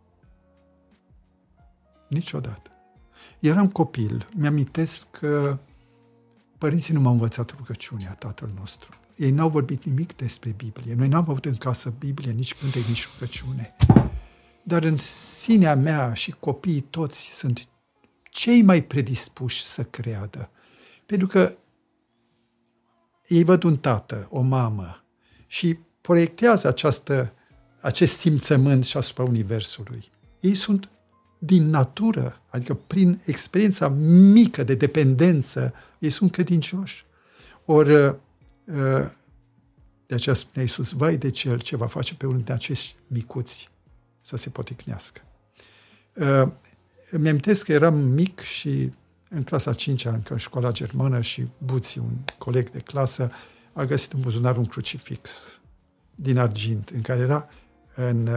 Niciodată. Eram copil, mi-amintesc că părinții nu m-au învățat rugăciunea, Tatăl nostru. Ei n-au vorbit nimic despre Biblie. Noi n-am avut în casă Biblie, nici cântec, nici rugăciune. Dar în sinea mea și copiii toți sunt cei mai predispuși să creadă. Pentru că ei văd un tată, o mamă și proiectează această, acest simțământ și asupra Universului. Ei sunt din natură, adică prin experiența mică de dependență, ei sunt credincioși. Ori, de aceea spunea Iisus, vai de cel ce va face pe unul de acești micuți să se poticnească. Îmi amintesc că eram mic și în clasa a cincea, încă în școala germană, și Buți, un coleg de clasă, a găsit în buzunar un crucifix din argint, în care era în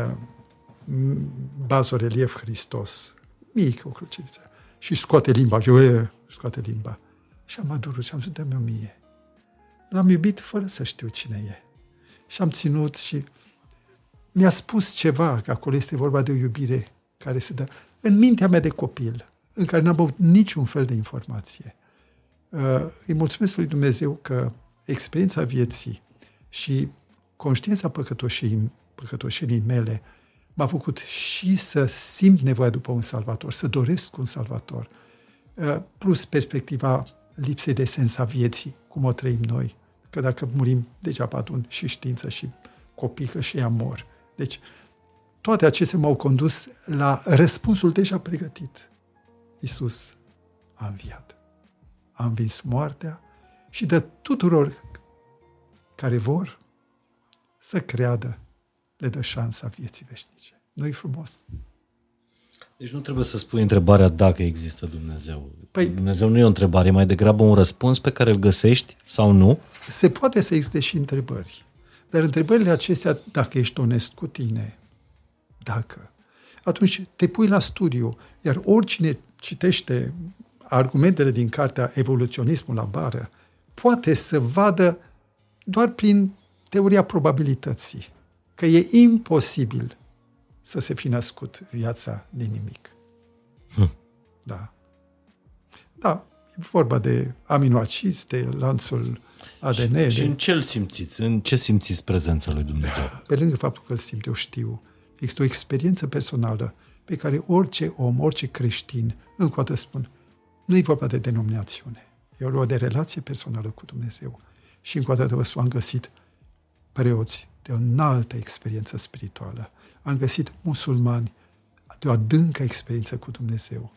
bazorelief Hristos. Mic, o crucifiță. Și scoate limba. Și eu, scoate limba. Și am adurut și am zis, dă-mi o mie. L-am iubit fără să știu cine e. Și am ținut și mi-a spus ceva, că acolo este vorba de o iubire care se dă în mintea mea de copil, în care n-am avut niciun fel de informație. Îi mulțumesc lui Dumnezeu că experiența vieții și conștiința păcătoșii, păcătoșenii mele m-a făcut și să simt nevoia după un salvator, să doresc un salvator, plus perspectiva lipsei de sens a vieții, cum o trăim noi, că dacă murim, degeaba adun și știință și copii, că și ea mor. Deci, toate acestea m-au condus la răspunsul deja pregătit. Iisus a înviat. A învins moartea și dă tuturor care vor să creadă, le dă șansa vieții veșnice. Nu-i frumos? Deci nu trebuie să spui întrebarea dacă există Dumnezeu. Păi, Dumnezeu nu e o întrebare, e mai degrabă un răspuns pe care îl găsești sau nu? Se poate să existe și întrebări. Dar întrebările acestea, dacă ești onest cu tine, dacă, atunci te pui la studiu, iar oricine citește argumentele din cartea Evoluționismul la bară, poate să vadă doar prin teoria probabilității că e imposibil să se fi născut viața din nimic. Hm. Da. Da, e vorba de aminoacizi, de lanțul A D N. Și, și de... în ce îl simțiți? În ce simțiți prezența lui Dumnezeu? Pe lângă faptul că îl simt, eu știu. Există o experiență personală pe care orice om, orice creștin, încă o dată spun, nu e vorba de denominațiune. E o de relație personală cu Dumnezeu. Și încă o dată vă spun, am găsit preoți de o înaltă experiență spirituală. Am găsit musulmani de o adâncă experiență cu Dumnezeu.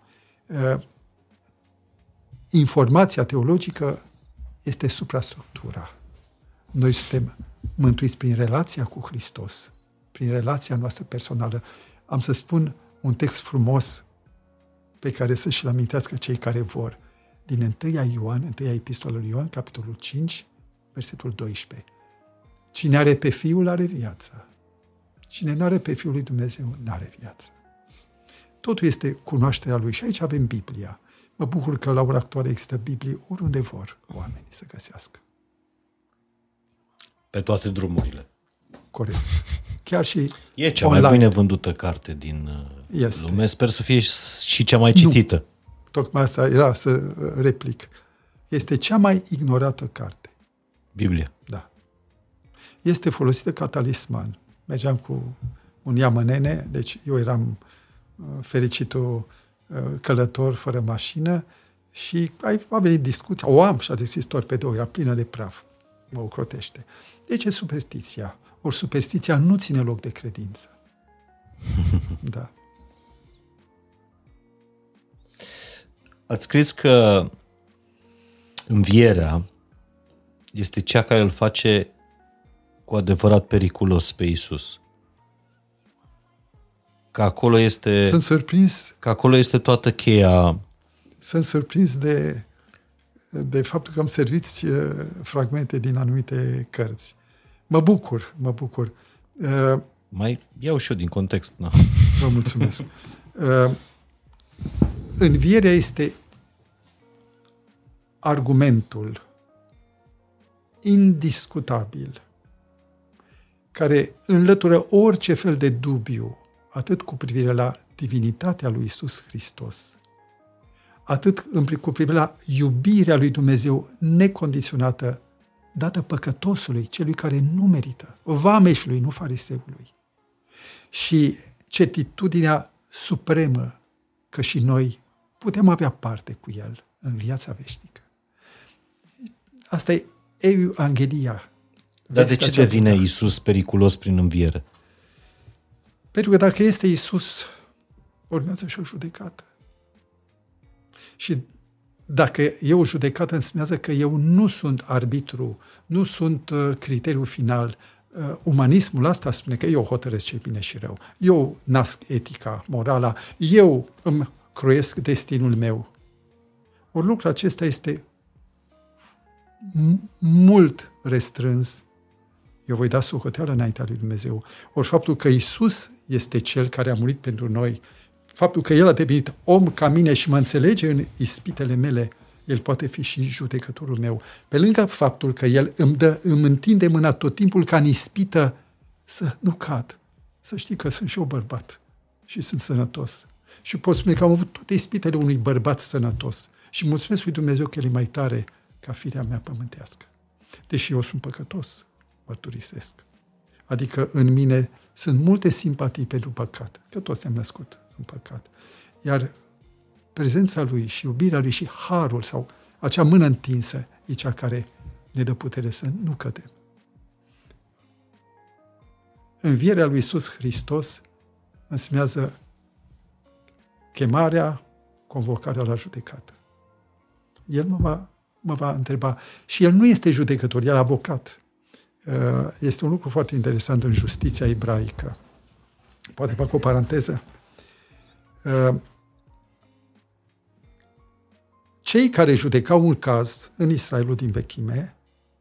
Informația teologică este suprastructura. Noi suntem mântuiți prin relația cu Hristos, prin relația noastră personală. Am să spun un text frumos pe care să și-l amintească cei care vor. Din întâia Ioan, întâia Epistola lui Ioan, capitolul cinci, versetul doisprezece. Cine are pe Fiul are viața. Cine nu are pe Fiul lui Dumnezeu, nu are viață. Totul este cunoașterea Lui și aici avem Biblia. Mă bucur că la ora actuală există Biblie oriunde vor oamenii să găsească. Pe toate drumurile. Corect. Chiar și E cea online. mai bine vândută carte din este. lume. Sper să fie și cea mai citită. Nu. Tocmai asta era să replic. Este cea mai ignorată carte. Biblia. Da. Este folosită ca talisman. Mergeam cu un iamănene, deci eu eram uh, fericitul uh, călător fără mașină și a venit discuția, o am și a zis torpedou, era plină de praf. Mă ocrotește. Deci e superstiția. Ori superstiția nu ține loc de credință. Da. Ați scris că învierea este cea care îl face cu adevărat periculos pe Iisus. Că acolo este... Sunt surprins... Că acolo este toată cheia... Sunt surprins de, de faptul că îmi serviți fragmente din anumite cărți. Mă bucur, mă bucur. Mai iau și eu din context. Na. Vă mulțumesc. Învierea este argumentul indiscutabil care înlătură orice fel de dubiu, atât cu privire la divinitatea lui Iisus Hristos, atât cu privire la iubirea lui Dumnezeu necondiționată, dată păcătosului, celui care nu merită, vameșului, nu fariseului, și certitudinea supremă că și noi putem avea parte cu El în viața veșnică. Asta e Evanghelia. Dar de ce devine bună. Iisus periculos prin înviere? Pentru că dacă este Iisus, urmează și o judecată. Și dacă e o judecată, înseamnă că eu nu sunt arbitru, nu sunt criteriul final. Umanismul asta spune că eu hotărăsc ce e bine și rău. Eu nasc etica, morala, eu îmi croiesc destinul meu. Ori lucrul acesta este mult restrâns. Eu voi da socoteală înaintea lui Dumnezeu. Ori faptul că Iisus este Cel care a murit pentru noi, faptul că El a devenit om ca mine și mă înțelege în ispitele mele, El poate fi și judecătorul meu. Pe lângă faptul că El îmi, dă, îmi întinde mâna tot timpul ca în ispită să nu cad. Să știi că sunt și eu bărbat și sunt sănătos. Și pot spune că am avut toate ispitele unui bărbat sănătos. Și mulțumesc lui Dumnezeu că El e mai tare ca firea mea pământească. Deși eu sunt păcătos, mărturisesc. Adică în mine sunt multe simpatii pentru păcat, că toți ne-am născut în păcat. Iar prezența Lui și iubirea Lui și harul sau acea mână întinsă e cea care ne dă putere să nu cădem. Învierea lui Iisus Hristos înseamnă chemarea, convocarea la judecată. El mă va, mă va întreba. Și El nu este judecător, El avocat. Este un lucru foarte interesant în justiția ebraică. Poate fac o paranteză. Cei care judecau un caz în Israelul din vechime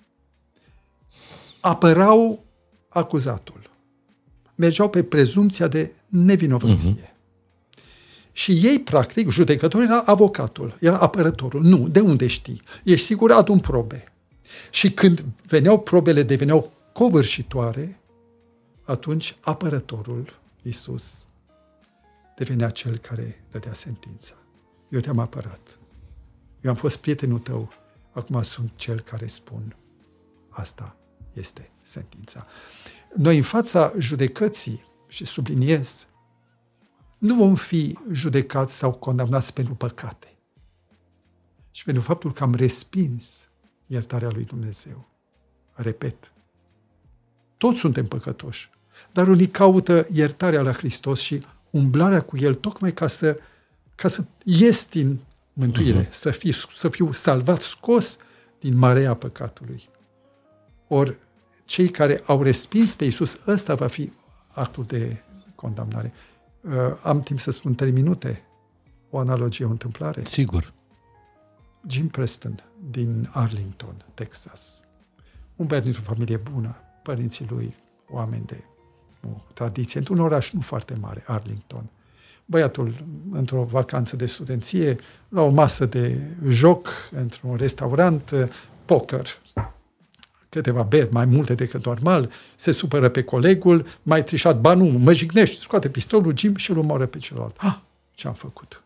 apărau acuzatul. Mergeau pe prezumția de nevinovăție. Uh-huh. Și ei, practic, judecătorul era avocatul, era apărătorul. Nu, de unde știi? Ești sigur, adu-mi probe. Și când veneau probele, deveneau covârșitoare, atunci apărătorul, Iisus, devenea cel care dădea sentința. Eu te-am apărat. Eu am fost prietenul tău. Acum sunt cel care spun asta este sentința. Noi în fața judecății, și subliniez, nu vom fi judecați sau condamnați pentru păcate. Și și pentru faptul că am respins iertarea lui Dumnezeu. Repet, toți suntem păcătoși, dar unii caută iertarea la Hristos și umblarea cu El tocmai ca să, ca să ies din mântuire, uh-huh. să, fi, să fiu salvat, scos din marea păcatului. Ori cei care au respins pe Iisus, ăsta va fi actul de condamnare. Uh, am timp să spun trei minute, o analogie, o întâmplare. Sigur. Jim Preston din Arlington, Texas. Un băiat dintr-o familie bună, părinții lui oameni de o tradiție, într-un oraș nu foarte mare, Arlington. Băiatul, într-o vacanță de studenție, la o masă de joc, într-un restaurant, poker, câteva beri, mai multe decât normal, se supără pe colegul, mai trișat, ba nu, mă jignești, scoate pistolul Jim și îl omoară pe celălalt. Ah, ce-am făcut?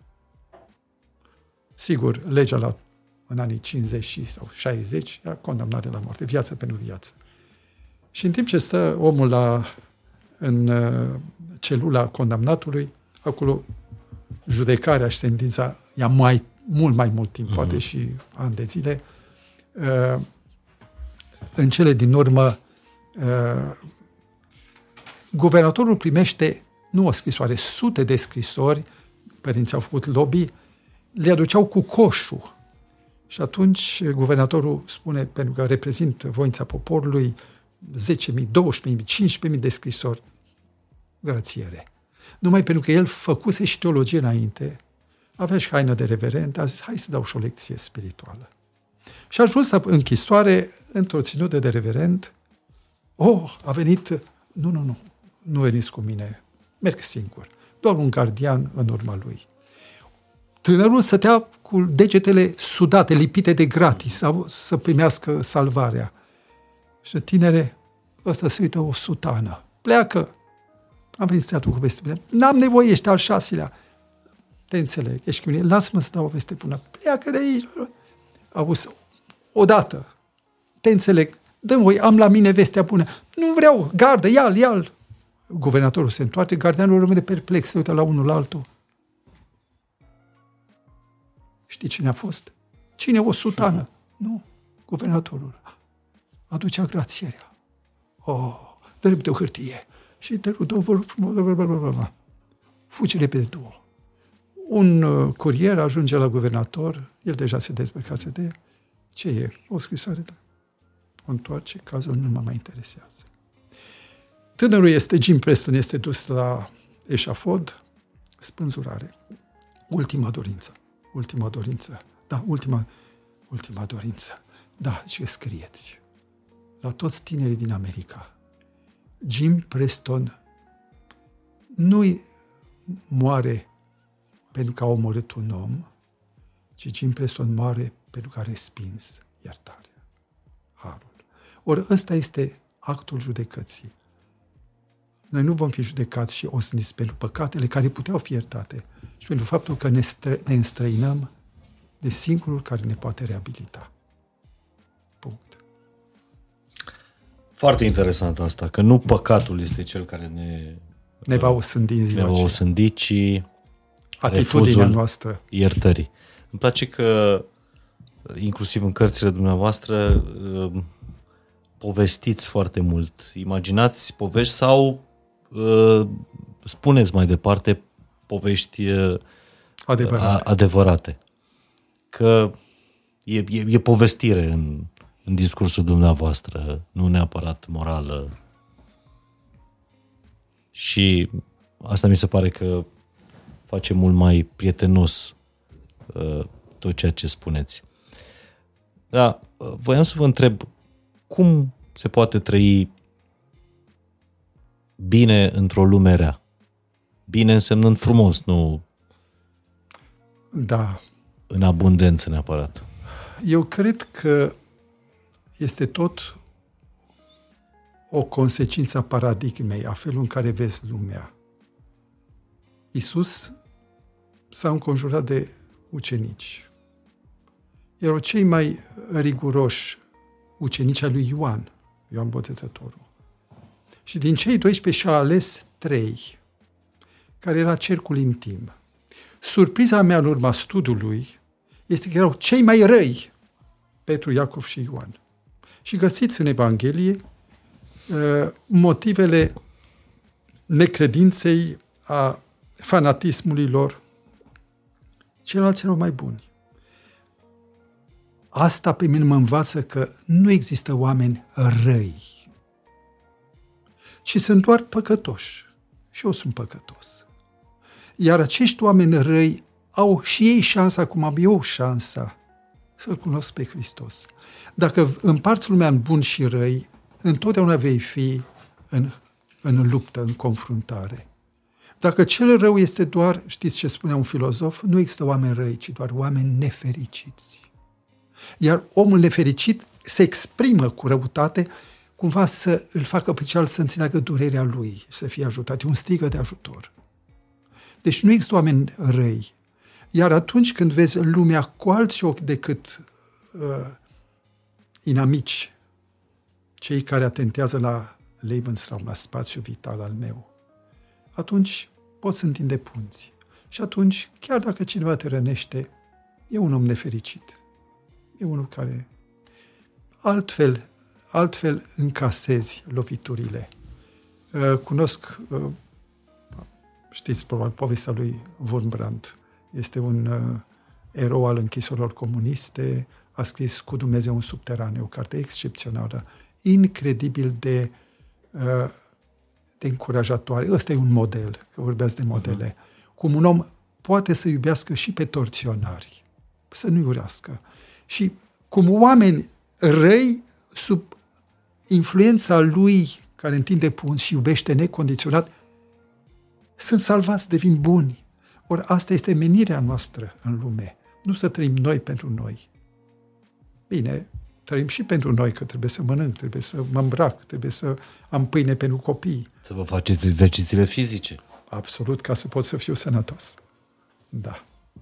Sigur, legea la, în anii cincizeci sau șaizeci era condamnare la moarte, viață pentru viață. Și în timp ce stă omul la, în uh, celula condamnatului, acolo judecarea și sentința ia mai, mult mai mult timp, uh-huh. poate și ani de zile. Uh, în cele din urmă, uh, guvernatorul primește, nu o scrisoare, sute de scrisori, părinții au făcut lobby, le aduceau cu coșul. Și atunci guvernatorul spune, pentru că reprezintă voința poporului, zece mii, doisprezece mii, cincisprezece mii de scrisori, grațiere. Numai pentru că el făcuse și teologie înainte, avea și haină de reverend, a zis, hai să dau și o lecție spirituală. Și a ajuns la închisoare, într-o ținută de reverend, oh, a venit, nu, nu, nu, nu veniți cu mine, merg singur, doar un gardian în urma lui. Tânărul stătea cu degetele sudate, lipite de gratis, să, să primească salvarea. Și tinere, ăsta se uită o sutană. Pleacă. Am venit să-ți cu veste bună. N-am nevoie, ești al șaselea. Te înțeleg, ești cu mine. Lasă-mă să dau o veste bună. Pleacă de aici. Auzi, odată. Te înțeleg. Dă-mi voi, am la mine vestea bună. Nu vreau, gardă, ia-l, ia-l. Guvernatorul se întoarce, gardianul rămâne perplex, se uită la unul la altul. Știi cine a fost? Cine? O sutană? Nu. Guvernatorul. Aducea grațierea. Oh, dă-mi de o hârtie. Și te rog, fugi repede două. Un uh, curier ajunge la guvernator, el deja se dezbrăcase de ce e? O scrisoare. De... O întoarce, cazul nu mă mai interesează. Tânărul este, Jim Preston, este dus la eșafod, spânzurare. Ultima dorință. Ultima dorință. Da, ultima, ultima dorință. Da, ce scrieți? La toți tinerii din America. Jim Preston nu moare pentru că a omorât un om, ci Jim Preston moare pentru că a respins iertarea, harul. Ori ăsta este actul judecății. Noi nu vom fi judecați și osniți pentru păcatele care puteau fi iertate și pentru faptul că ne, stră, ne înstrăinăm de singurul care ne poate reabilita. Punct. Foarte interesant asta, că nu păcatul este cel care ne... Ne va osândi în ziua Ne va osândi, ci atitudinea noastră. Iertării. Îmi place că, inclusiv în cărțile dumneavoastră, povestiți foarte mult. Imaginați povești sau spuneți mai departe povești adevărate. adevărate. Că e, e, e povestire în, în discursul dumneavoastră, nu neapărat morală. Și asta mi se pare că face mult mai prietenos uh, tot ceea ce spuneți. Da, voiam să vă întreb, cum se poate trăi bine într-o lume rea? Bine însemnând frumos, nu da. În abundență neapărat. Eu cred că este tot o consecință a paradigmei, a felului în care vezi lumea. Iisus s-a înconjurat de ucenici. Erau cei mai riguroși ucenici ai lui Ioan, Ioan Botezătorul. Și din cei doisprezece și-a ales trei, care era cercul intim. Surpriza mea în urma studiului este că erau cei mai răi, Petru, Iacov și Ioan. Și găsiți în Evanghelie uh, motivele necredinței, a fanatismului lor. Ceilalți erau mai buni. Asta pe mine mă învață că nu există oameni răi, ci sunt doar păcătoși. Și eu sunt păcătos. Iar acești oameni răi au și ei șansa, cum am eu șansa, să-L cunosc pe Hristos. Dacă împarți lumea în buni și răi, întotdeauna vei fi în, în luptă, în confruntare. Dacă cel rău este doar, știți ce spunea un filozof, nu există oameni răi, ci doar oameni nefericiți. Iar omul nefericit se exprimă cu răutate, cumva să îl facă pe cealaltă să înțeleagă durerea lui și să fie ajutat. E un strigă de ajutor. Deci nu există oameni răi. Iar atunci când vezi lumea cu alți ochi decât uh, inamici, cei care atentează la Lebensraum, la spațiul vital al meu, atunci poți întinde punți. Și atunci, chiar dacă cineva te rănește, e un om nefericit. E unul care altfel, altfel încasezi loviturile. Uh, cunosc, uh, știți probabil, povestea lui Wurmbrand. Este un uh, erou al închisorilor comuniste, a scris Cu Dumnezeu în subterane, o carte excepțională, incredibil de, uh, de încurajatoare. Ăsta e un model, că vorbeați de modele. Uh-huh. Cum un om poate să iubească și pe torționari, să nu iurească. Și cum oameni răi, sub influența lui, care întinde punți și iubește necondiționat, sunt salvați, devin buni. Ori asta este menirea noastră în lume. Nu să trăim noi pentru noi. Bine, trăim și pentru noi, că trebuie să mănânc, trebuie să mă îmbrac, trebuie să am pâine pentru copii. Să vă faceți exercițiile fizice. Absolut, ca să pot să fiu sănătos. Da.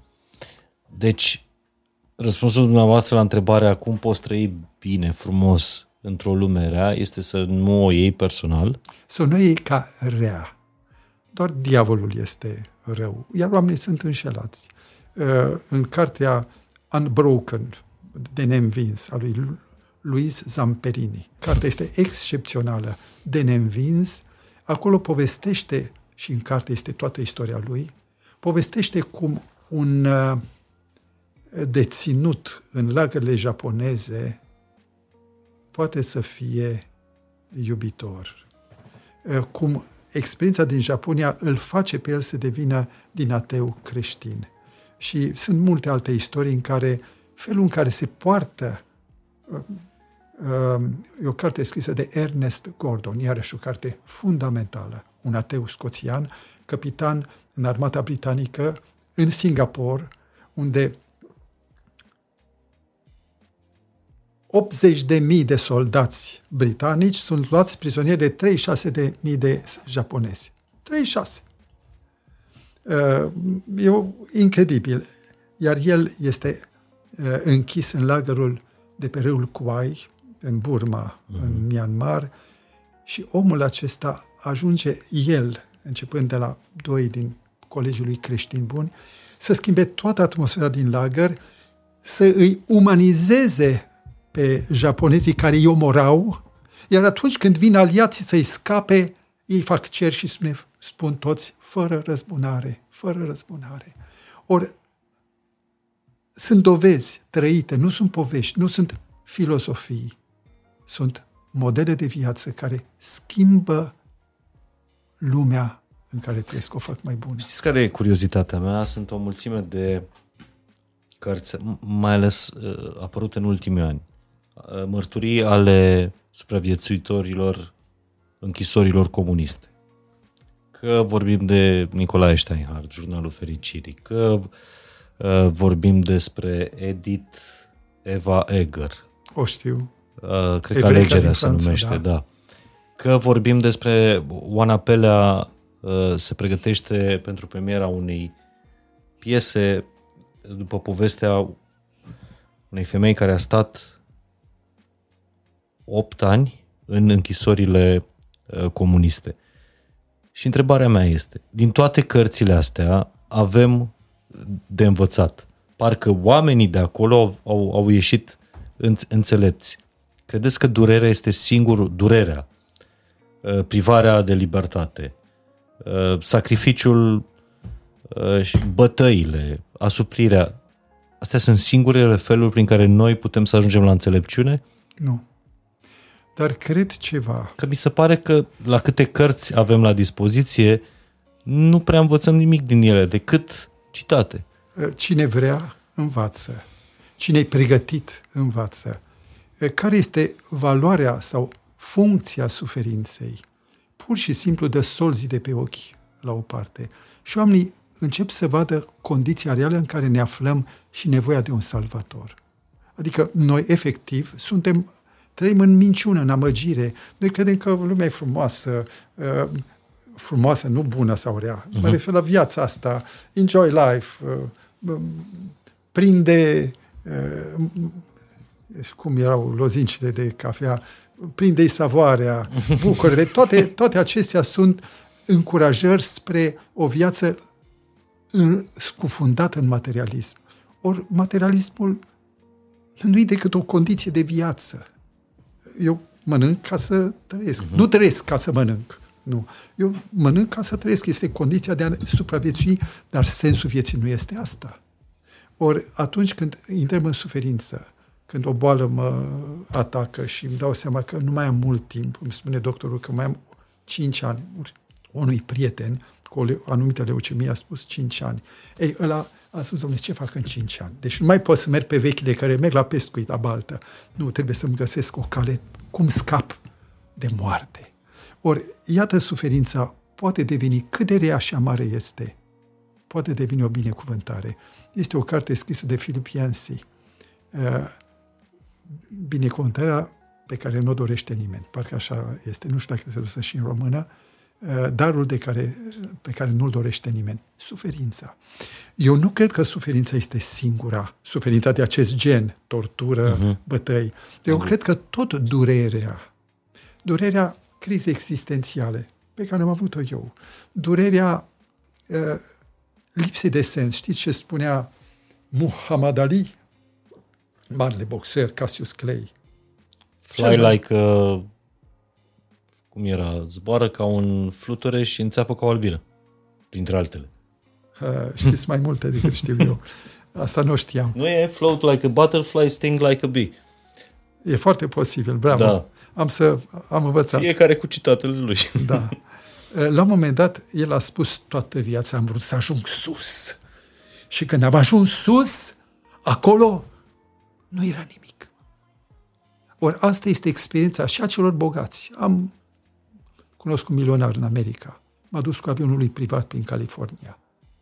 Deci, răspunsul dumneavoastră la întrebarea cum poți trăi bine, frumos, într-o lume rea, este să nu o iei personal? Să nu o iei ca rea. Doar diavolul este rău, iar oamenii sunt înșelați. În cartea Unbroken, de neînvins, a lui Luis Zamperini, cartea este excepțională, de neînvins, acolo povestește, și în carte este toată istoria lui, povestește cum un deținut în lagările japoneze poate să fie iubitor. Cum experiența din Japonia îl face pe el să devină din ateu creștin. Și sunt multe alte istorii în care felul în care se poartă, e o carte scrisă de Ernest Gordon, iarăși o carte fundamentală, un ateu scoțian, capitan în armata britanică în Singapore, unde optzeci de mii de soldați britanici sunt luați prizonieri de treizeci și șase de mii de japonezi. treizeci și șase. E incredibil. Iar el este închis în lagărul de pe râul Kwai, în Burma, mm. în Myanmar, și omul acesta ajunge, el, începând de la doi din colegiul lui creștini buni, să schimbe toată atmosfera din lagăr, să îi umanizeze pe japonezii care îi omorau, iar atunci când vin aliații să-i scape, ei fac cer și spune, spun toți, fără răzbunare, fără răzbunare. Ori sunt dovezi trăite, nu sunt povești, nu sunt filozofii, sunt modele de viață care schimbă lumea în care trăiesc, o fac mai bună. Știți care e curiozitatea mea? Sunt o mulțime de cărți, mai ales uh, apărute în ultimii ani. Uh, mărturii ale supraviețuitorilor închisorilor comuniste. Că vorbim de Nicolae Steinhardt, Jurnalul Fericirii, că uh, vorbim despre Edith Eva Eger. O știu. Uh, cred că Alegerea se numește, da. da. Că vorbim despre Oana Pelea, uh, se pregătește pentru premiera unei piese după povestea unei femei care a stat opt ani în închisorile uh, comuniste. Și întrebarea mea este, din toate cărțile astea avem de învățat parcă oamenii de acolo au, au, au ieșit înțelepți. Credeți că durerea este singurul, durerea, privarea de libertate, sacrificiul, bătăile, asuprirea, astea sunt singurele feluri prin care noi putem să ajungem la înțelepciune? Nu. Dar cred ceva. Că mi se pare că la câte cărți avem la dispoziție, nu prea învățăm nimic din ele, decât citate. Cine vrea, învață. Cine e pregătit, învață. Care este valoarea sau funcția suferinței? Pur și simplu dă solzii de pe ochi la o parte. Și oamenii încep să vadă condiția reală în care ne aflăm și nevoia de un salvator. Adică noi, efectiv, suntem, trăim în minciună, în amăgire. Noi credem că lumea e frumoasă, frumoasă, nu bună sau rea. Uh-huh. Mă refer la viața asta, enjoy life, prinde, cum erau lozincile de cafea, prinde-i savoarea, bucură-te. Toate, toate acestea sunt încurajări spre o viață scufundată în materialism. Ori materialismul nu e decât o condiție de viață. Eu mănânc ca să trăiesc. Uh-huh. Nu trăiesc ca să mănânc. Nu. Eu mănânc ca să trăiesc. Este condiția de a supraviețui, dar sensul vieții nu este asta. Ori atunci când intrăm în suferință, când o boală mă atacă și îmi dau seama că nu mai am mult timp, îmi spune doctorul că mai am cinci ani, unui prieten cu o anumită leucemie a spus cinci ani. Ei, ăla a spus, dom'le, ce fac în cinci ani? Deci nu mai pot să merg pe vechile care merg la pescuit, la baltă. Nu, trebuie să-mi găsesc o cale, cum scap de moarte. Ori, iată, suferința poate deveni cât de rea și amară este. Poate deveni o binecuvântare. Este o carte scrisă de Philip Yancey. Binecuvântarea pe care nu o dorește nimeni. Parcă așa este. Nu știu dacă se dusă și în română. Darul de care, pe care nu-l dorește nimeni. Suferința. Eu nu cred că suferința este singura. Suferința de acest gen, tortură, uh-huh. bătăi. Eu uh-huh. cred că tot durerea, durerea crizei existențiale pe care am avut-o eu, durerea uh, lipsei de sens. Știți ce spunea Muhammad Ali? Marele boxer, Cassius Clay. Fly like a... Cum era? Zboară ca un fluture și înțeapă ca o albină. Printre altele. Uh, știți mai multe decât știu eu. Asta nu știam. Nu e float like a butterfly, sting like a bee. E foarte posibil, bravo. Da. Am să am învățat. Fiecare cu citatele lui. Da. La un moment dat, el a spus, toată viața am vrut să ajung sus. Și când am ajuns sus, acolo nu era nimic. Ori asta este experiența și a celor bogați. Am cunoscut un milionar în America. M-a dus cu avionul lui privat prin California.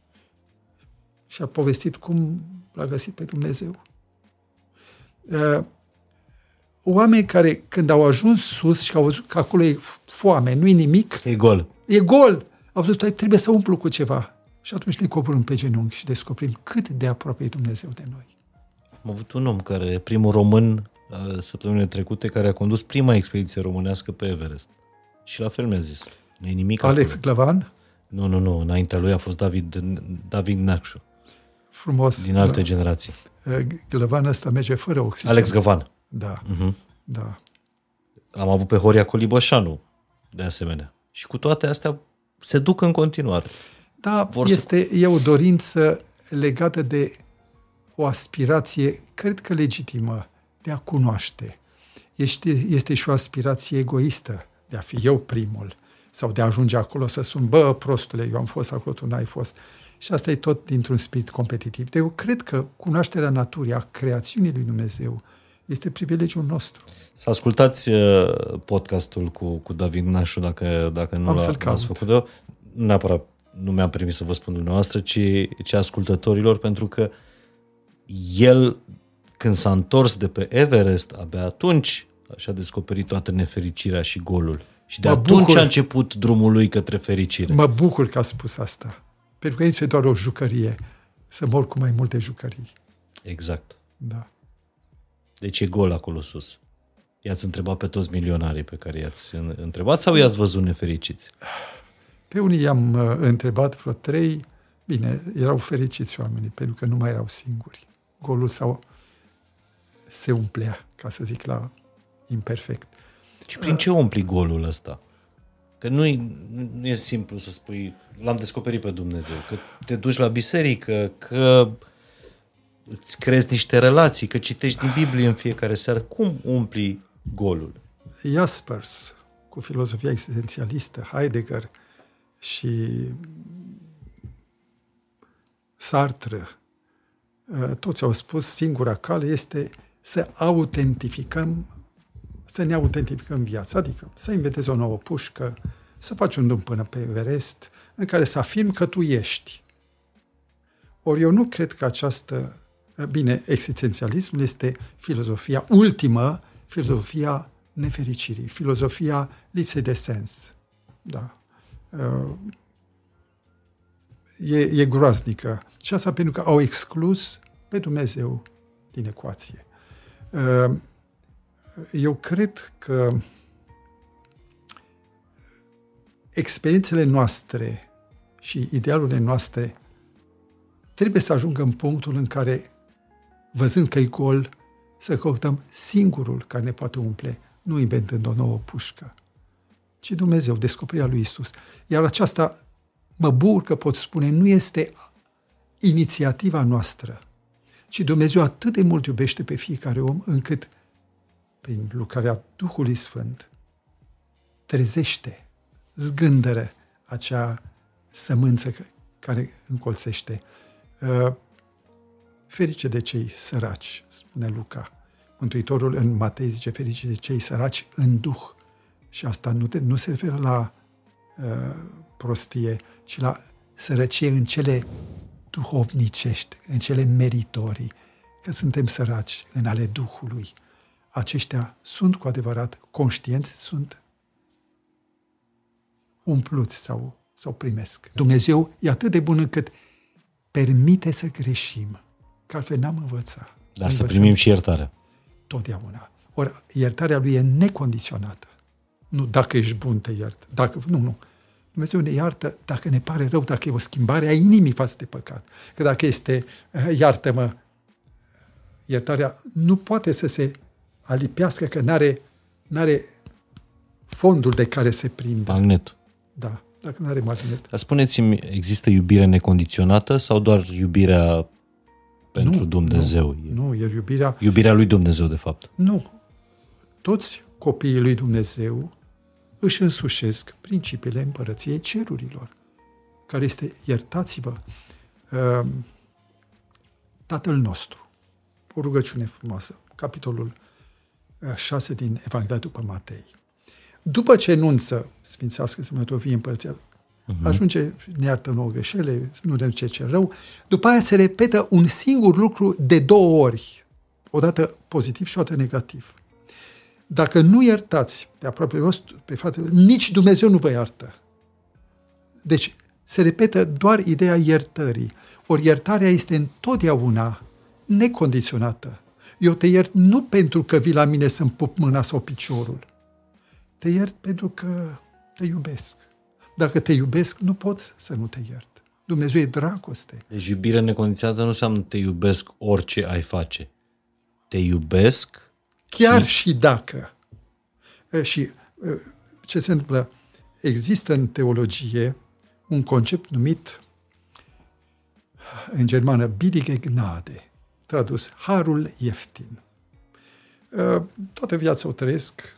Și a povestit cum l-a găsit pe Dumnezeu. Uh, oameni care, când au ajuns sus și au văzut că acolo e foame, nu e nimic. E gol. E gol. Au zis, trebuie să umplu cu ceva. Și atunci ne coborâm pe genunchi și descoperim cât de aproape e Dumnezeu de noi. Am avut un om care, primul român, săptămânile trecute, care a condus prima expediție românească pe Everest. Și la fel mi-a zis. Nu e nimic Alex acolo. Glăvan? Nu, nu, nu. Înaintea lui a fost David, David Nacșu. Frumos. Din alte da. generații. Glăvan ăsta merge fără oxigen. Alex Găvan. Da, uh-huh. da. Am avut pe Horia Colibășanu, de asemenea. Și cu toate astea se duc în continuare. Da, Vor este să... e o dorință legată de o aspirație, cred că legitimă, de a cunoaște. Este, este și o aspirație egoistă de a fi eu primul sau de a ajunge acolo să spun, bă, prostule, eu am fost acolo, tu n-ai fost. Și asta e tot dintr-un spirit competitiv. Eu cred că cunoașterea naturii, a creațiunii lui Dumnezeu, este privilegiul nostru. Să ascultați podcastul cu, cu David Nașu, dacă, dacă nu l-ați făcut-o. Nu neapărat, nu mi-am permis să vă spun dumneavoastră, ci, ci ascultătorilor, pentru că el, când s-a întors de pe Everest, abia atunci și-a descoperit toată nefericirea și golul. Și de mă atunci bucur, a început drumul lui către fericire. Mă bucur că a spus asta. Pentru că este doar o jucărie. Să mor cu mai multe jucării. Exact. Da. Deci e gol acolo sus. I-ați întrebat pe toți milionarii pe care i-ați întrebat sau i-ați văzut nefericiți? Pe unii i-am uh, întrebat vreo trei Bine, erau fericiți oamenii, pentru că nu mai erau singuri. Golul sau se umplea, ca să zic la imperfect. Și prin ce umpli golul ăsta? Că nu nu e simplu să spui, l-am descoperit pe Dumnezeu, că te duci la biserică, că îți creezi niște relații, că citești din Biblie în fiecare seară. Cum umpli golul? Jaspers, cu filozofia existențialistă, Heidegger și Sartre, toți au spus, singura cale este să autentificăm, să ne autentificăm viața, adică să inventezi o nouă pușcă, să faci un drum până pe Everest, în care să afirmi că tu ești. Ori eu nu cred că această, bine, existențialismul este filozofia ultimă, filozofia nefericirii, filozofia lipsei de sens. Da. E, e groaznică. Și asta pentru că au exclus pe Dumnezeu din ecuație. Eu cred că experiențele noastre și idealurile noastre trebuie să ajungă în punctul în care, văzând că e gol, să căutăm singurul care ne poate umple, nu inventând o nouă pușcă, ci Dumnezeu, descoperirea lui Isus. Iar aceasta, mă bucur că pot spune, nu este inițiativa noastră, ci Dumnezeu atât de mult iubește pe fiecare om, încât prin lucrarea Duhului Sfânt trezește, zgândără acea sămânță care încolțește. Ferice de cei săraci, spune Luca. Mântuitorul în Matei zice, ferice de cei săraci în Duh. Și asta nu, te, nu se referă la uh, prostie, ci la sărăcie în cele duhovnicești, în cele meritorii, că suntem săraci în ale Duhului. Aceștia sunt cu adevărat conștienți, sunt umpluți sau, sau primesc. Dumnezeu e atât de bun încât permite să greșim, că altfel n-am învățat. Dar să primim și iertarea. Totdeauna. Ori iertarea lui e necondiționată. Nu dacă ești bun te iert. Dacă, nu, nu. Dumnezeu ne iartă dacă ne pare rău, dacă e o schimbare a inimii față de păcat. Că dacă este, iartă-mă, iertarea nu poate să se alipească, că n-are, n-are fondul de care se prinde. Magnet. Da, dacă n-are magnet. Dar spuneți-mi, există iubire necondiționată sau doar iubirea pentru nu, Dumnezeu? Nu, nu, e iubirea... Iubirea lui Dumnezeu, de fapt. Nu. Toți copiii lui Dumnezeu își însușesc principiile împărăției cerurilor, care este, iertați-vă, Tatăl nostru. O rugăciune frumoasă. Capitolul șase din Evanghelia după Matei. După ce enunță, sfințească-se Dumnezeu, vie împărăția, uh-huh. ajunge, ne iartă nouă greșele, nu ne duce ce rău, după aia se repetă un singur lucru de două ori, odată pozitiv și odată negativ. Dacă nu iertați pe aproapele vostru, pe fratele, nici Dumnezeu nu vă iartă. Deci se repetă doar ideea iertării. Ori iertarea este întotdeauna necondiționată. Eu te iert nu pentru că vii la mine să-mi pup mâna sau piciorul. Te iert pentru că te iubesc. Dacă te iubesc, nu pot să nu te iert. Dumnezeu e dragoste. Deci iubirea necondiționată nu înseamnă te iubesc orice ai face. Te iubesc chiar și, și dacă. Și ce se întâmplă? Există în teologie un concept numit în germană billige Gnade, tradus harul ieftin. Toată viața o trăiesc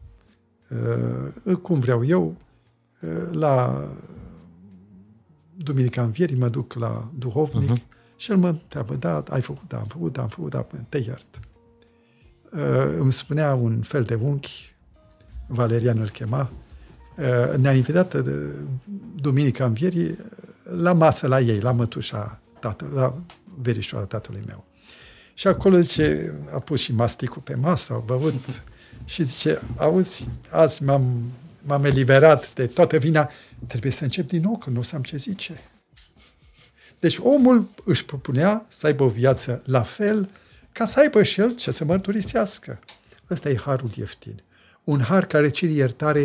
cum vreau eu. La Duminica Învierii mă duc la duhovnic uh-huh. și el mă întreabă, da, ai făcut, da, am făcut, da, am făcut, da, te iert. Îmi spunea un fel de unchi, Valerian îl chema, ne-a invitat Duminica Învierii la masă la ei, la mătușa tatăl, la verișoara tatălui meu. Și acolo, zice, a pus și masticul pe masă, au băut și zice, auzi, azi m-am, m-am eliberat de toată vina, trebuie să încep din nou, că nu o să am ce zice. Deci omul își propunea să aibă o viață la fel, ca să aibă și el ce să mărturisească. Ăsta e harul ieftin. Un har care cere iertare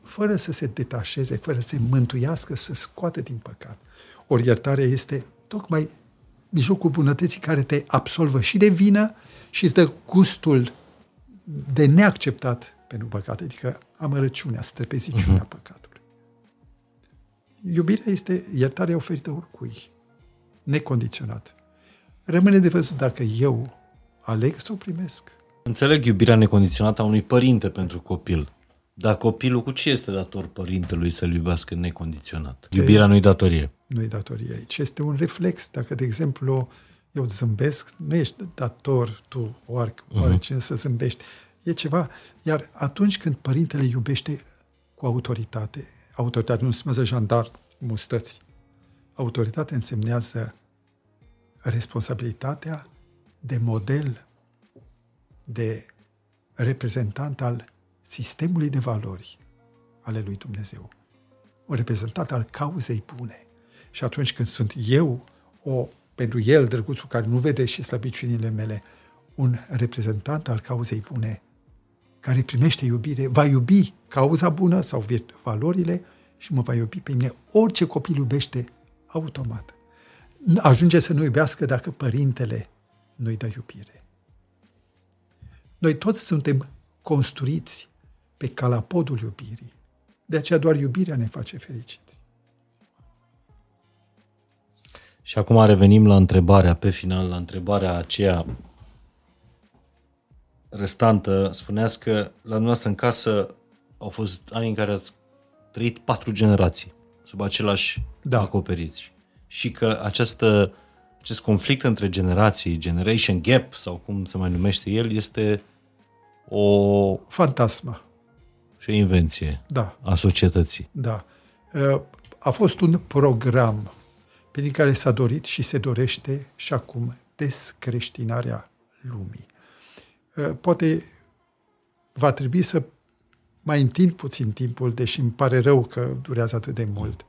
fără să se detașeze, fără să se mântuiască, să se scoată din păcat. Ori iertarea este tocmai mijlocul bunătății care te absolvă și de vină și îți dă gustul de neacceptat pentru păcat, adică amărăciunea, strepeziciunea uh-huh. păcatului. Iubirea este, iertarea oferită oricui, necondiționat. Rămâne de văzut dacă eu aleg să o primesc. Înțeleg iubirea necondiționată a unui părinte pentru copil. Dar copilul cu ce este dator părintelui să-l iubească necondiționat? Iubirea nu-i datorie. Nu-i datorie aici. Este un reflex. Dacă, de exemplu, eu zâmbesc, nu ești dator tu, oarecine, uh-huh. să zâmbești. E ceva. Iar atunci când părintele iubește cu autoritate, autoritate nu înseamnă jandarm, mustăți. Autoritatea însemnează responsabilitatea de model, de reprezentant al sistemului de valori ale lui Dumnezeu. Un reprezentant al cauzei bune. Și atunci când sunt eu, o, pentru el, drăguțul care nu vede și slăbiciunile mele, un reprezentant al cauzei bune, care primește iubire, va iubi cauza bună sau valorile și mă va iubi pe mine. Orice copil iubește automat. Ajunge să nu iubească dacă părintele nu-i dă iubire. Noi toți suntem construiți pe calapodul iubirii. De aceea doar iubirea ne face fericiți. Și acum revenim la întrebarea, pe final, la întrebarea aceea restantă. Spuneați că la dumneavoastră în casă au fost ani în care ați trăit patru generații sub același da. acoperiș. Și că această, acest conflict între generații, generation gap, sau cum se mai numește el, este o... fantasmă. Și o invenție da. a societății. Da. A fost un program prin care s-a dorit și se dorește și acum descreștinarea lumii. Poate va trebui să mai întind puțin timpul, deși îmi pare rău că durează atât de mult.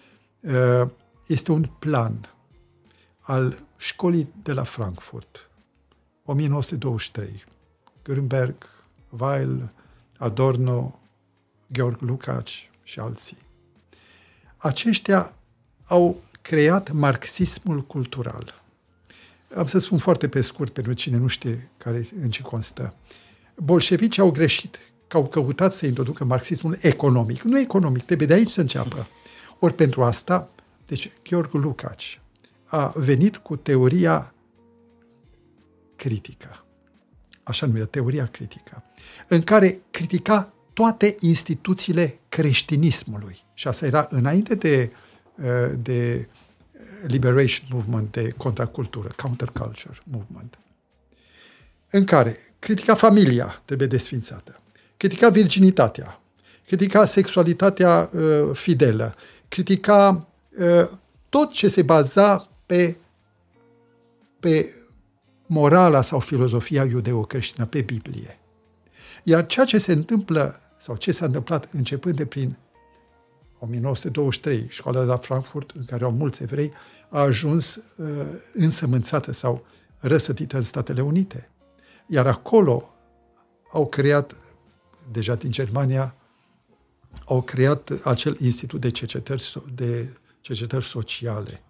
Este un plan al școlii de la Frankfurt, nouăsprezece douăzeci și trei. Grünberg, Weil, Adorno, Georg Lukács și alții. Aceștia au creat marxismul cultural. Am să spun foarte pe scurt pentru cine nu știe care, în ce constă. Bolșevicii au greșit, că au căutat să introducă marxismul economic. Nu economic, trebuie de aici să înceapă. Ori pentru asta, deci Georg Lukács a venit cu teoria critică, așa numită teoria critică, în care critica toate instituțiile creștinismului. Și asta era înainte de, de liberation movement, de contracultură, counterculture movement, în care critica familia trebuie desfințată, critica virginitatea, critica sexualitatea uh, fidelă, critica uh, tot ce se baza pe, pe morala sau filozofia iudeo-creștină, pe Biblie. Iar ceea ce se întâmplă, sau ce s-a întâmplat începând de prin nouăsprezece douăzeci și trei, școala de la Frankfurt, în care au mulți evrei, a ajuns uh, însămânțată sau răsădită în Statele Unite. Iar acolo au creat, deja din Germania, au creat acel institut de cercetări, de cercetări sociale,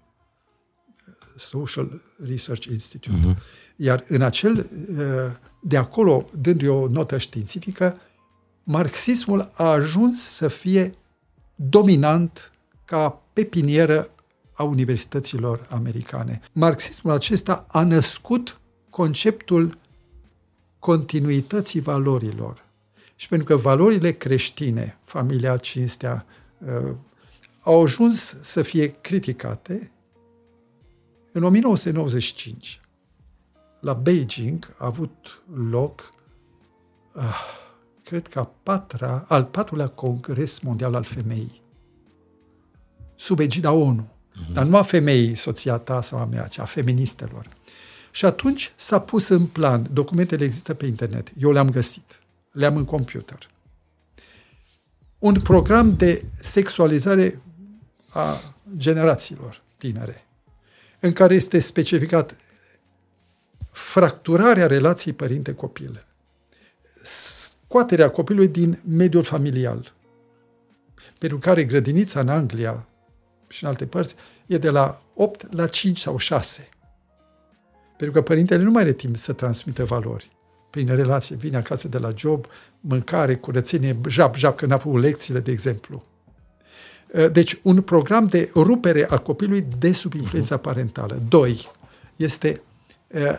Social Research Institute. Uh-huh. Iar în acel, de acolo, dându-i o notă științifică, marxismul a ajuns să fie dominant ca pepinieră a universităților americane. Marxismul acesta a născut conceptul continuității valorilor. Și pentru că valorile creștine, familia, cinstea, uh, au ajuns să fie criticate, în nouăsprezece nouăzeci și cinci, la Beijing, a avut loc, uh, cred că a patra, al patrulea Congres Mondial al Femeii, sub egida ONU. Uh-huh. Dar nu a femeii, soția ta sau a mea, ci a feministelor. Și atunci s-a pus în plan, documentele există pe internet, eu le-am găsit, le-am în computer, un program de sexualizare a generațiilor tinere, în care este specificat fracturarea relației părinte-copil, scoaterea copilului din mediul familial, pentru care grădinița în Anglia și în alte părți e de la opt la cinci sau șase. Pentru că părintele nu mai are timp să transmită valori. Prin relație, vine acasă de la job, mâncare, curățenie, jap, jap, că n-a făcut lecțiile, de exemplu. Deci, un program de rupere a copilului de sub influența parentală. Doi, este uh,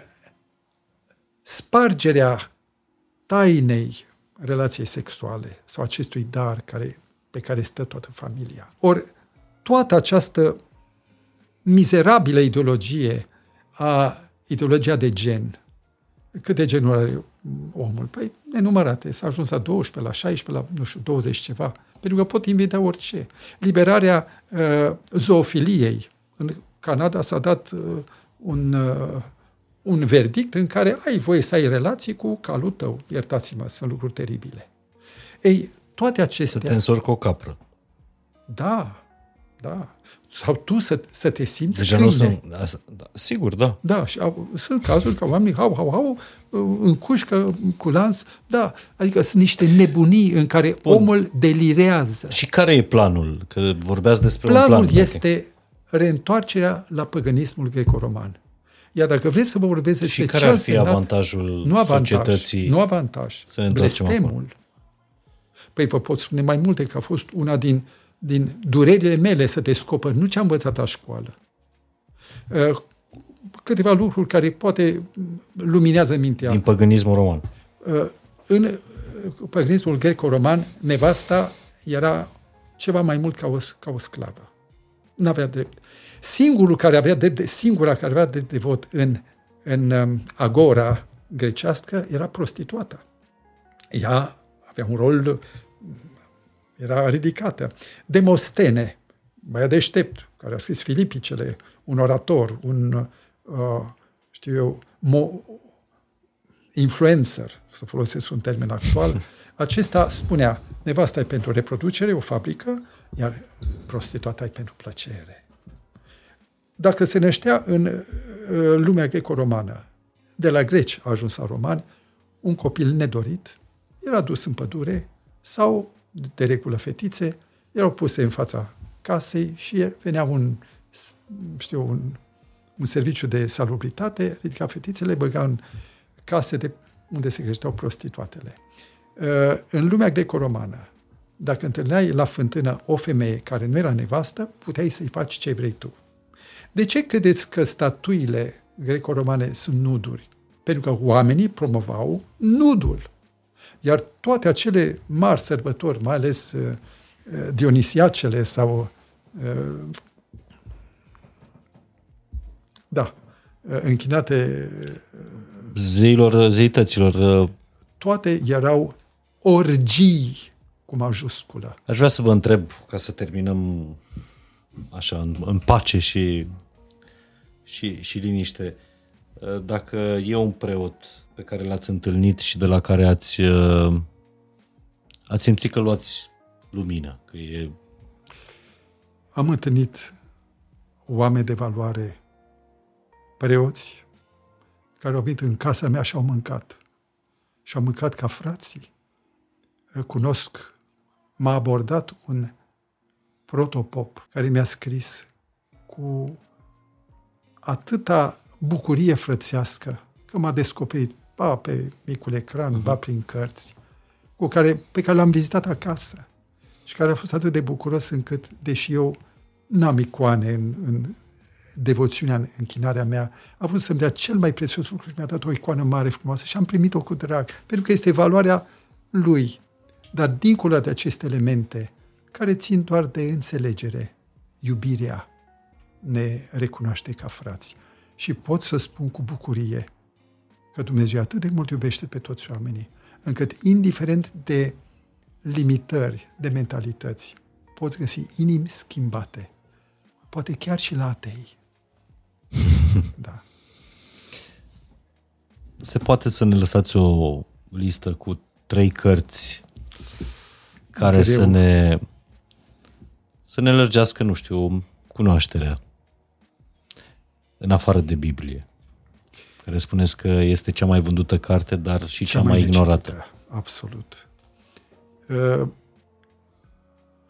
spargerea tainei relației sexuale sau acestui dar care, pe care stă toată familia. Ori, toată această mizerabilă ideologie a ideologia de gen. Cât de genuri are omul? Păi, nenumărate. S-a ajuns la doisprezece, la șaisprezece, la, nu știu, douăzeci ceva. Pentru că pot inventa orice. Liberarea uh, zoofiliei. În Canada s-a dat uh, un, uh, un verdict în care ai voie să ai relații cu calul tău. Iertați-mă, sunt lucruri teribile. Ei, toate acestea... Să te însori cu o capră. Da, da. Sau tu să, să te simți Deja câine. Nu sunt, da, sigur, da. Da, și au, sunt cazuri că oamenii hau, hau, hau, încușcă cu lans. Da, adică sunt niște nebunii în care Bun. omul delirează. Și care e planul? Că vorbeați despre planul un plan. este okay. reîntoarcerea la paganismul greco-roman. Iar dacă vreți să vă vorbesc despre și care ce ar fi însemnat, avantajul nu avantaj, societății? Nu avantaj, să ne întoarcem blestemul. acolo. Păi vă pot spune mai multe, că a fost una din din durerile mele să descoper, nu ce am învățat la școală. Câteva lucruri care poate luminează mintea. Din paganismul roman. În paganismul greco-roman, nevasta era ceva mai mult ca o, ca o sclavă. N-avea drept. Singurul care avea drept de, singura care avea drept de vot în, în agora grecească era prostituata. Ea avea un rol, era ridicată. Demostene, băiat deștept, care a scris Filipicele, un orator, un, uh, știu eu, mo- influencer, să folosesc un termen actual, acesta spunea, nevasta e pentru reproducere, o fabrică, iar prostituata e pentru plăcere. Dacă se năștea în uh, lumea greco-romană, de la greci a ajuns la romani, un copil nedorit era dus în pădure sau, de regulă fetițe, erau puse în fața casei și venea un, știu, un, un serviciu de salubritate, ridica fetițele, băga în case de unde se creșteau prostituatele. În lumea greco-romană, dacă întâlneai la fântână o femeie care nu era nevastă, puteai să-i faci ce vrei tu. De ce credeți că statuile greco-romane sunt nuduri? Pentru că oamenii promovau nudul. Iar toate acele mari sărbători, mai ales uh, dionisiacele sau uh, da, uh, închinate uh, zeilor, zeităților. Uh, toate erau orgii cu majusculă. Aș vrea să vă întreb, ca să terminăm așa în, în pace și, și, și liniște, uh, dacă e un preot pe care l-ați întâlnit și de la care ați, uh, ați simțit că luați lumină, că e... Am întâlnit oameni de valoare, preoți, care au venit în casa mea și au mâncat. Și au mâncat ca frații. Cunosc, m-a abordat un protopop care mi-a scris cu atâta bucurie frățească că m-a descoperit, ba pe micul ecran, uh-huh. ba prin cărți, cu care, pe care l-am vizitat acasă și care a fost atât de bucuros încât, deși eu n-am icoane în, în devoțiunea, în închinarea mea, a vrut să-mi dea cel mai prețios lucru și mi-a dat o icoană mare, frumoasă și am primit-o cu drag, pentru că este valoarea lui. Dar dincolo de aceste elemente, care țin doar de înțelegere, iubirea ne recunoaște ca frați. Și pot să spun cu bucurie că Dumnezeu atât de mult iubește pe toți oamenii, încât, indiferent de limitări, de mentalități, poți găsi inimi schimbate. Poate chiar și la atei. Da. Se poate să ne lăsați o listă cu trei cărți care Greu. să ne să ne lărgească, nu știu, cunoașterea în afară de Biblie, care spuneți că este cea mai vândută carte, dar și cea, cea mai, mai ignorată. Necesită, absolut. Uh,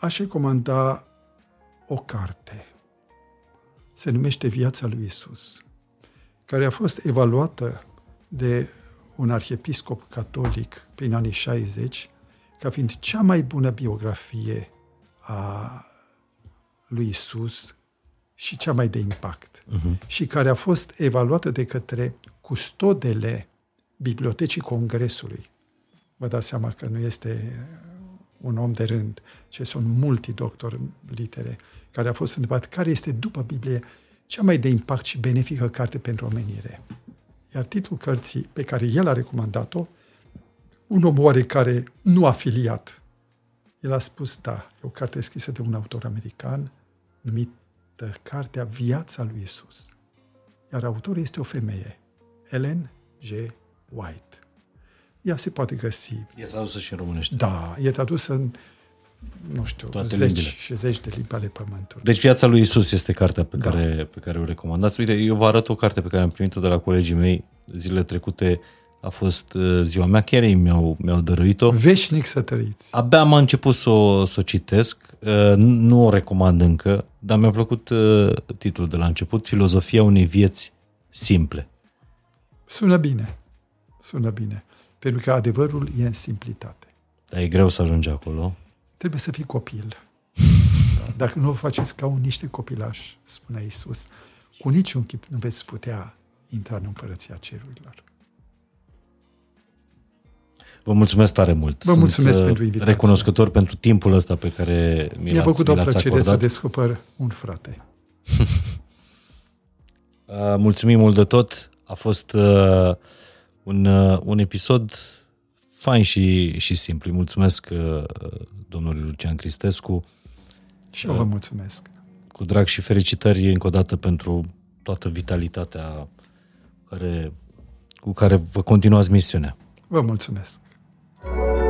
aș recomanda o carte. Se numește Viața lui Iisus, care a fost evaluată de un arhiepiscop catolic prin anii șaizeci ca fiind cea mai bună biografie a lui Iisus și cea mai de impact. Uh-huh. Și care a fost evaluată de către custodele Bibliotecii Congresului. Vă dați seama că nu este un om de rând, ci sunt multidoctori în litere, care a fost întrebat care este, după Biblie, cea mai de impact și benefică carte pentru omenire. Iar titlul cărții pe care el a recomandat-o, un om oarecare nu afiliat, el a spus, da, e o carte scrisă de un autor american, numită Cartea Viața lui Iisus. Iar autorul este o femeie, Ellen G. White. Ea se poate găsi. E tradusă și în românește. Da, e tradusă în, nu știu, toate zeci limbile. și zeci de limbi ale pământului. Deci Viața lui Iisus este cartea pe, Da. care, pe care o recomandați. Uite, eu vă arăt o carte pe care am primit-o de la colegii mei zilele trecute. A fost uh, ziua mea, chiar ei mi-au, mi-au dăruit-o. Veșnic să trăiți. Abia am început să o, să o citesc, uh, nu o recomand încă, dar mi-a plăcut uh, titlul de la început, Filozofia unei vieți simple. Sună bine. Sună bine. Pentru că adevărul e în simplitate. Dar e greu să ajungi acolo. Trebuie să fii copil. Da. Dacă nu o faceți ca un niște copilași, spunea Iisus, cu niciun chip nu veți putea intra în împărăția cerurilor. Vă mulțumesc tare mult. Vă mulțumesc Sunt pentru invitație. recunoscător pentru timpul ăsta pe care mi Mi-a l-ați, făcut o mi l-ați plăcere acordat. să descoper un frate. Uh, mulțumim mult de tot. A fost uh, un, uh, un episod fain și, și simplu. Îi mulțumesc uh, domnului Lucian Cristescu. Și eu vă mulțumesc. Cu drag și felicitări încă o dată pentru toată vitalitatea care, cu care vă continuați misiunea. Vă mulțumesc.